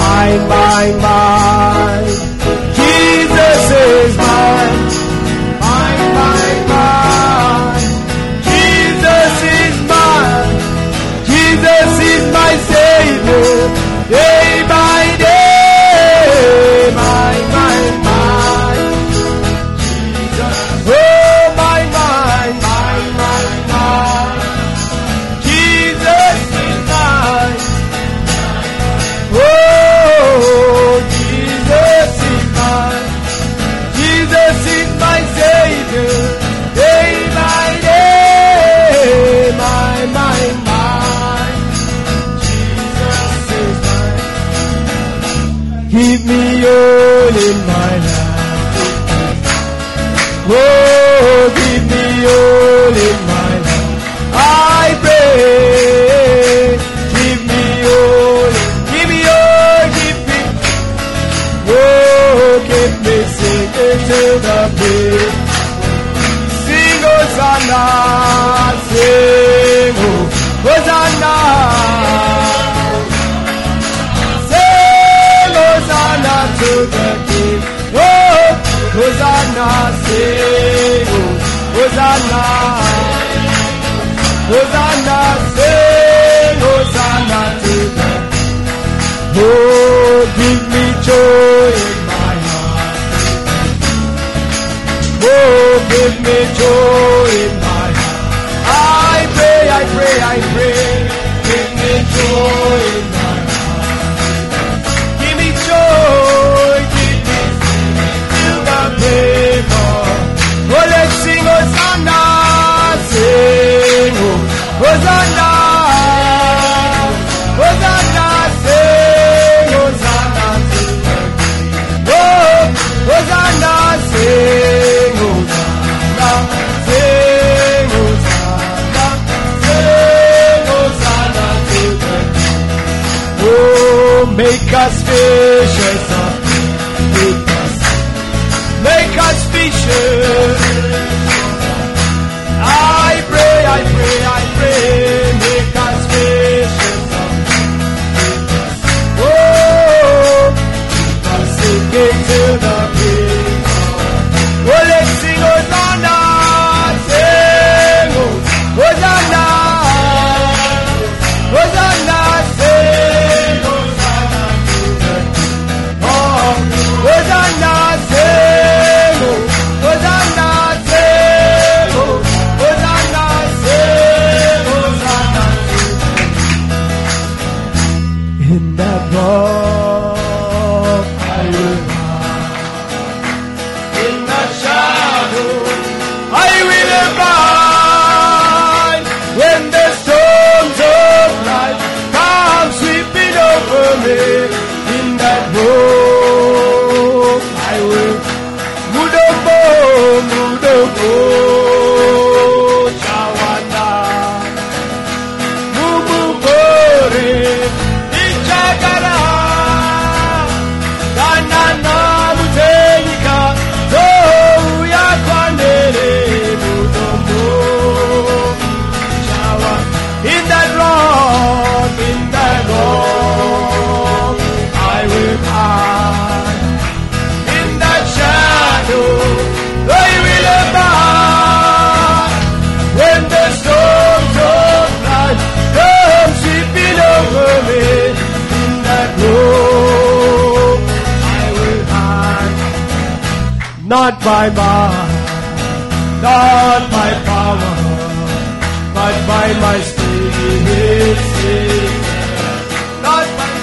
my, Jesus is mine. My Savior, day by day, my, Jesus, oh, my, Jesus is mine, oh, Jesus is mine, Jesus is my Savior, day by day, my, Give me all in my life. Oh, give me all in my life. I pray. Give me all. Give me all. Give me. Oh, give me singing to the beat. Sing Hosanna. Sing Hosanna. Hosanna to the King, oh, Hosanna, sing, Hosanna, Hosanna, sing, Hosanna to the King. Oh, give me joy in my heart. Oh, give me joy in my heart. I pray, give me joy in my heart. Oh, let's sing Hosanna, sing Hosanna, Hosanna, sing Hosanna, oh, Hosanna, sing Hosanna, sing Hosanna, sing Hosanna to the King. Oh, make us fishers of men. Make us fishers. I pray, make us fishers. Oh, singing to the King. Oh, let's sing Hosanna, sing Hosanna, Hosanna, sing Hosanna to the King. abide when the storms of life come sweeping over me. In that hope I will Mudobo, Chawana, Mubukore, Ichagara, Danana Mutenika, Toya Kwandere, Mudombo, Chawa, in that rock, I will hide. In that shadow, they will abide. When the storms of life come sweeping over me, in that road I will hide. Not by might, not by power, but by my Spirit. Not by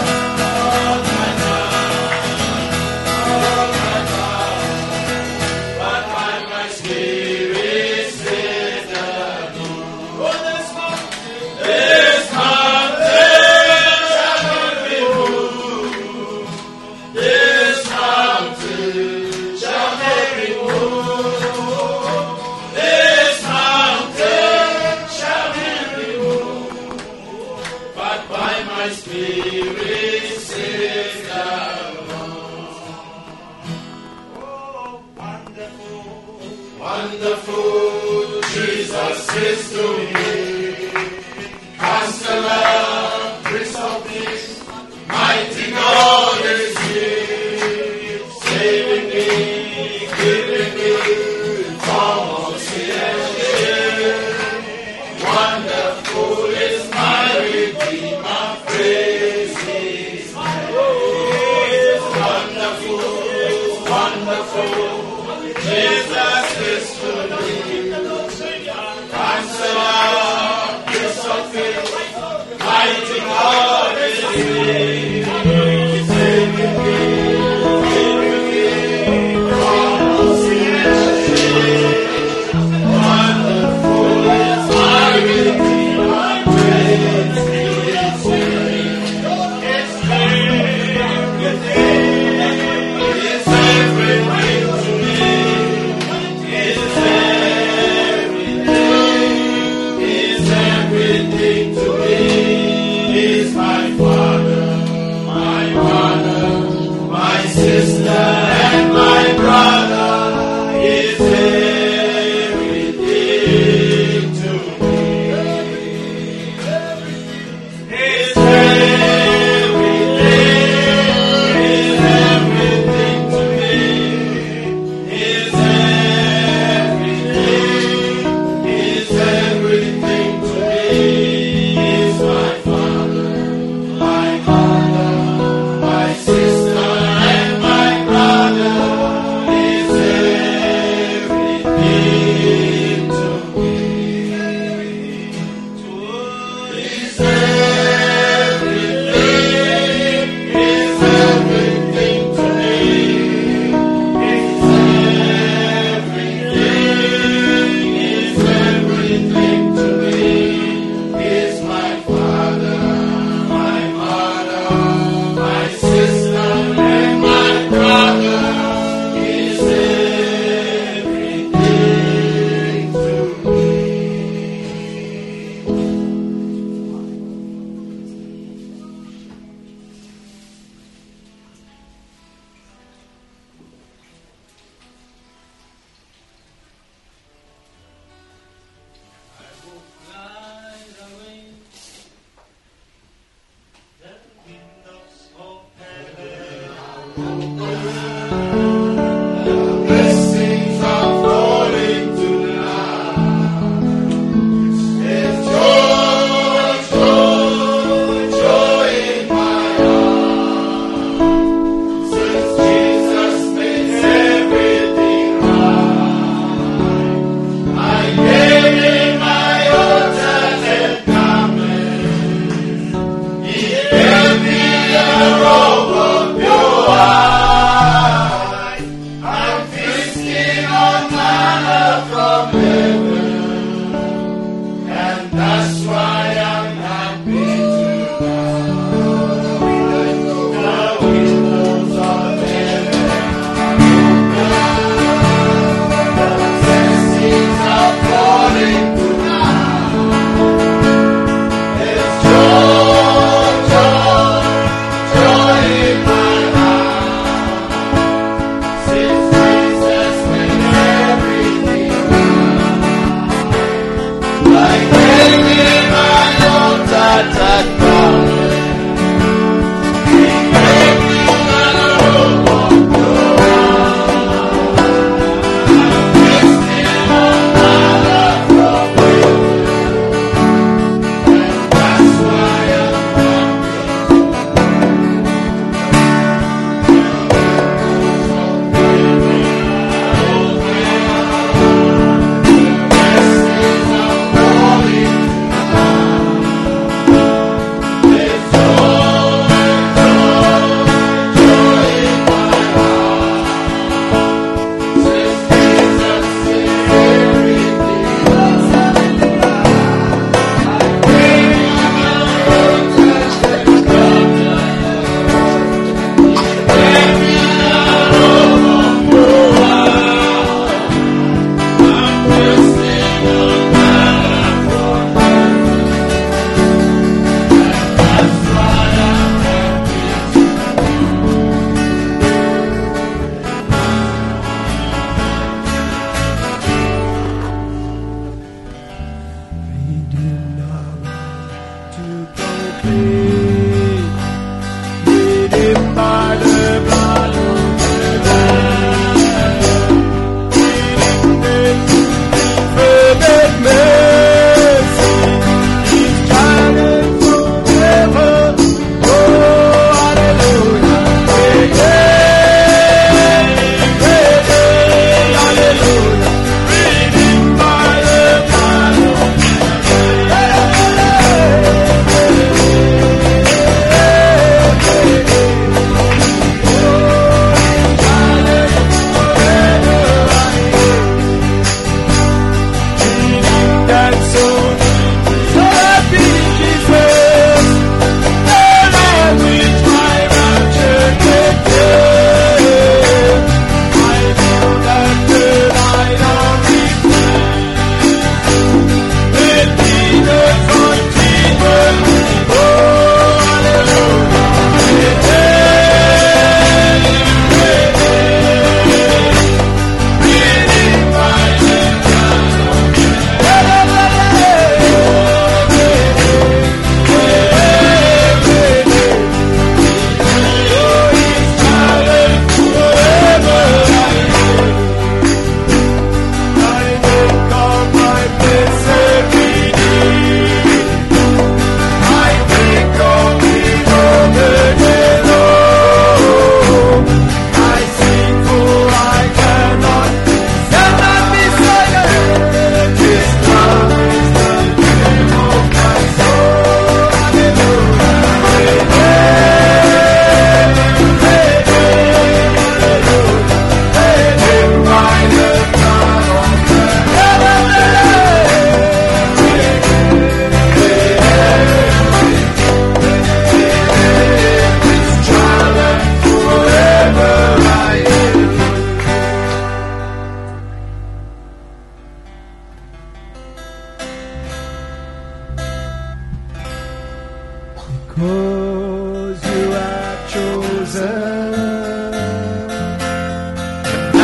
Wonderful Jesus is to me. Counselor, Prince of Peace, mighty God is here. Saving me, giving me from all sin and shame. Wonderful is my Redeemer, praise His name. Wonderful, wonderful. Jesus is to me. Counselor, Prince of Peace, mighty God is here. Saving me, giving me from all sin and shame. Wonderful is my Redeemer, praise His name. It's everything to me. Everything to me is my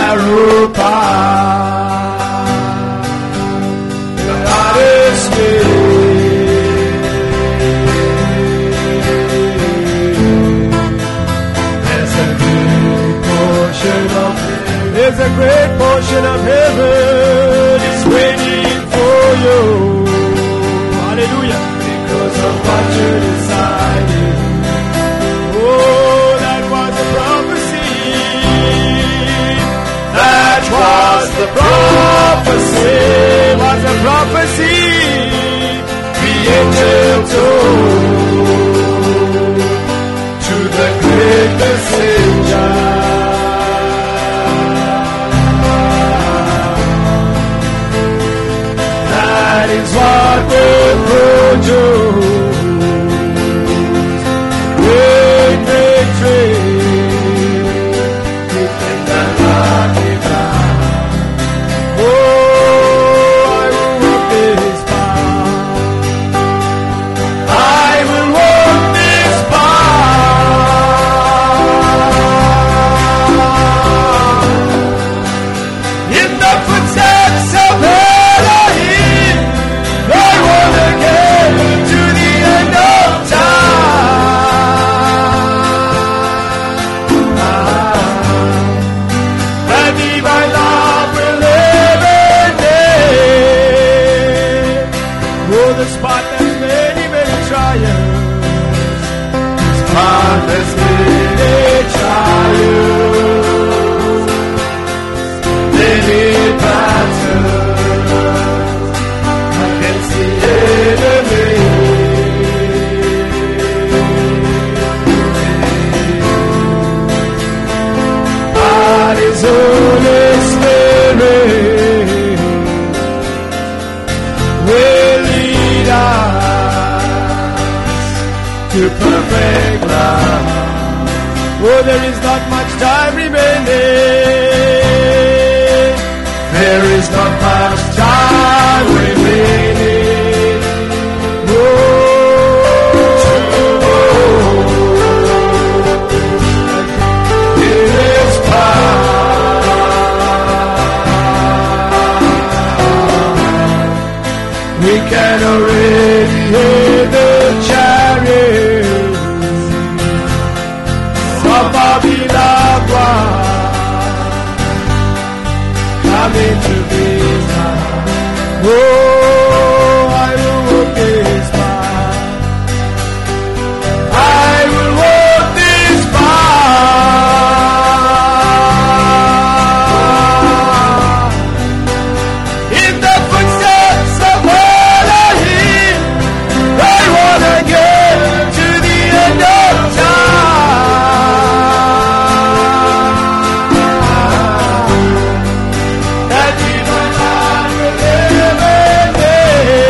narrow path, the hardest way. There's a great portion of heaven is waiting for you. Hallelujah. Because of what you decided. Oh, that was a prophecy. That was the prophecy. Was a prophecy. The angel told to the great messenger. That is what will produce great victory in the lucky path. Oh, I will walk this path. I will walk this path in the footsteps of Elohim. I want to get to the end of time. That divine love will live in me. Oh, the spot has many, many trials. The spot has many trials. Many battles. Holy Spirit will lead us to perfect love. Oh, there is not much time remaining. There is not much time remaining. Oh, it is power. We can already hear the chariots of our beloved one coming to this town. Oh, I will walk this path. I will walk this path in the footsteps of Elohim. I want to get to the end of time. That divine love will live in me.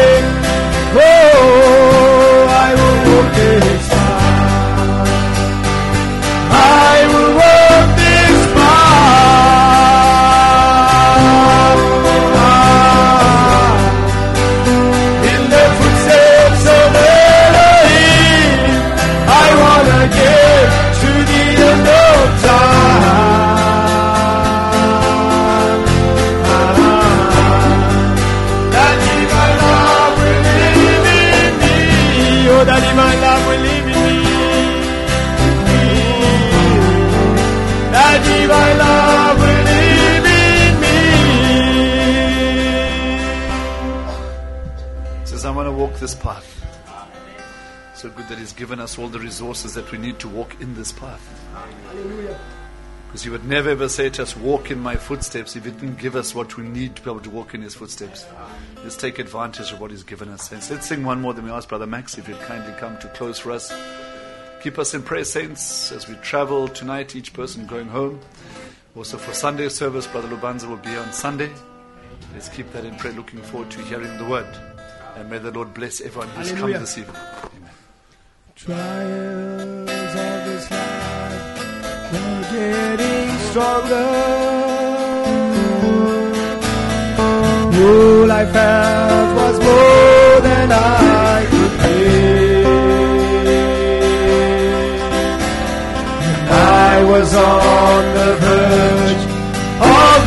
Oh, I will walk this path. I will walk this path. In the footsteps of Elohim, I want to get to the end of time. That divine love will live in me. Oh, that divine love will live in me. That divine love will live in me. Says, I want to walk this path. So good that He's given us all the resources that we need to walk in this path. Hallelujah. Because He would never ever say to us, walk in my footsteps, if He didn't give us what we need to be able to walk in His footsteps. Let's take advantage of what He's given us. Saints, let's sing one more, then we ask Brother Max if he'd kindly come to close for us. Keep us in prayer, saints, as we travel tonight, each person going home. Also for Sunday service, Brother Lubanza will be on Sunday. Let's keep that in prayer, looking forward to hearing the word. And may the Lord bless everyone who's come Hallelujah. this evening. Amen. Trials of this life are getting stronger. All I felt was more than I could pay. And I was on the verge of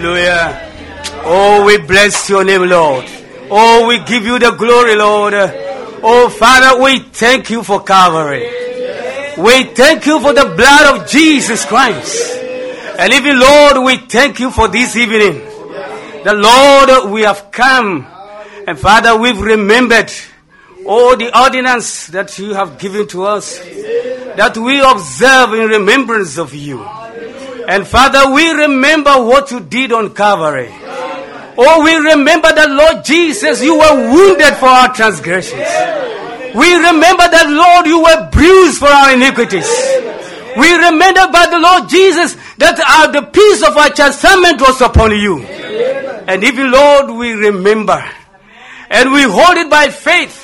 Hallelujah. Oh, we bless your name, Lord. Oh, we give you the glory, Lord. Oh, Father, we thank you for Calvary. We thank you for the blood of Jesus Christ. And even, Lord, we thank you for this evening. The Lord, we have come. And Father, we've remembered all the ordinance that you have given to us, that we observe in remembrance of you. And Father, we remember what you did on Calvary. Oh, we remember that, Lord Jesus, you were wounded for our transgressions. We remember that, Lord, you were bruised for our iniquities. We remember by the Lord Jesus that the peace of our chastisement was upon you. And even, Lord, we remember and we hold it by faith.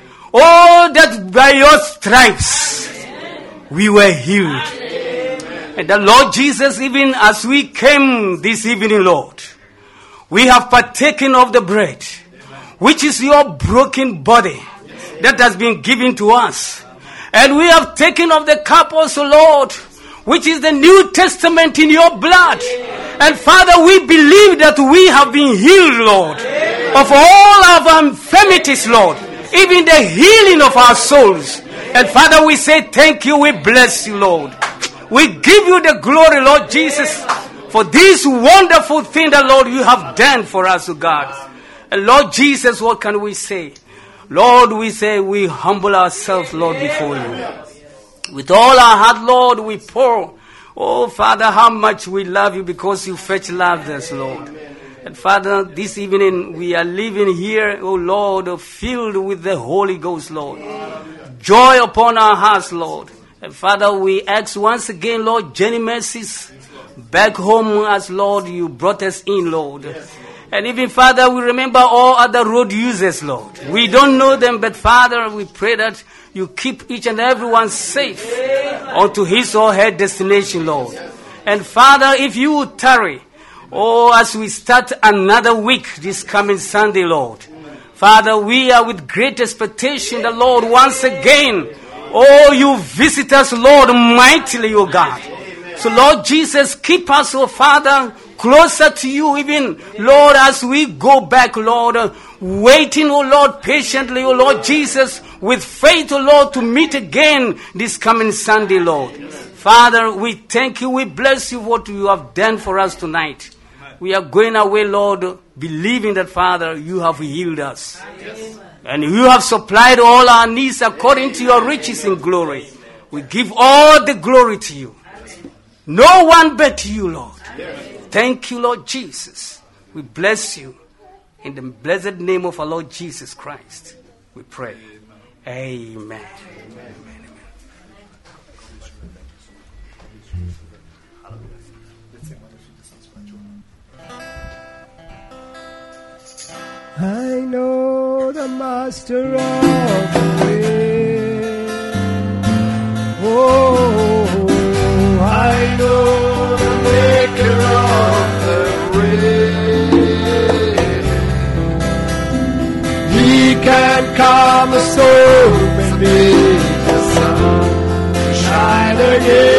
Oh, that by your stripes we were healed. And the Lord Jesus, even as we came this evening, Lord, we have partaken of the bread, which is your broken body that has been given to us. And we have taken of the cup also, Lord, which is the New Testament in your blood. And Father, we believe that we have been healed, Lord, of all our infirmities, Lord, even the healing of our souls. And Father, we say thank you, we bless you, Lord. We give you the glory, Lord Jesus, for this wonderful thing that, Lord, you have done for us, O God. And Lord Jesus, what can we say? Lord, we say we humble ourselves, Lord, before you. With all our heart, Lord, we pour. Oh, Father, how much we love you because you first loved us, Lord. And Father, this evening we are living here, oh Lord, filled with the Holy Ghost, Lord. Joy upon our hearts, Lord. And Father, we ask once again, Lord, journey mercies back home as, Lord, you brought us in, Lord. And even, Father, we remember all other road users, Lord. We don't know them, but Father, we pray that you keep each and everyone safe unto his or her destination, Lord. And Father, if you would tarry, oh, as we start another week this coming Sunday, Lord. Father, we are with great expectation, the Lord, once again, oh, you visit us, Lord, mightily, oh God. So, Lord Jesus, keep us, oh Father, closer to you, even, Lord, as we go back, Lord, waiting, oh Lord, patiently, oh Lord Jesus, with faith, oh Lord, to meet again this coming Sunday, Lord. Father, we thank you, we bless you for what you have done for us tonight. We are going away, Lord, believing that, Father, you have healed us. Yes. And you have supplied all our needs according to your riches in glory. We give all the glory to you. No one but you, Lord. Thank you, Lord Jesus. We bless you. In the blessed name of our Lord Jesus Christ, we pray. Amen. Amen. I know the master of the way. Oh, I know the maker of the way. He can calm the storm and make the sun shine again.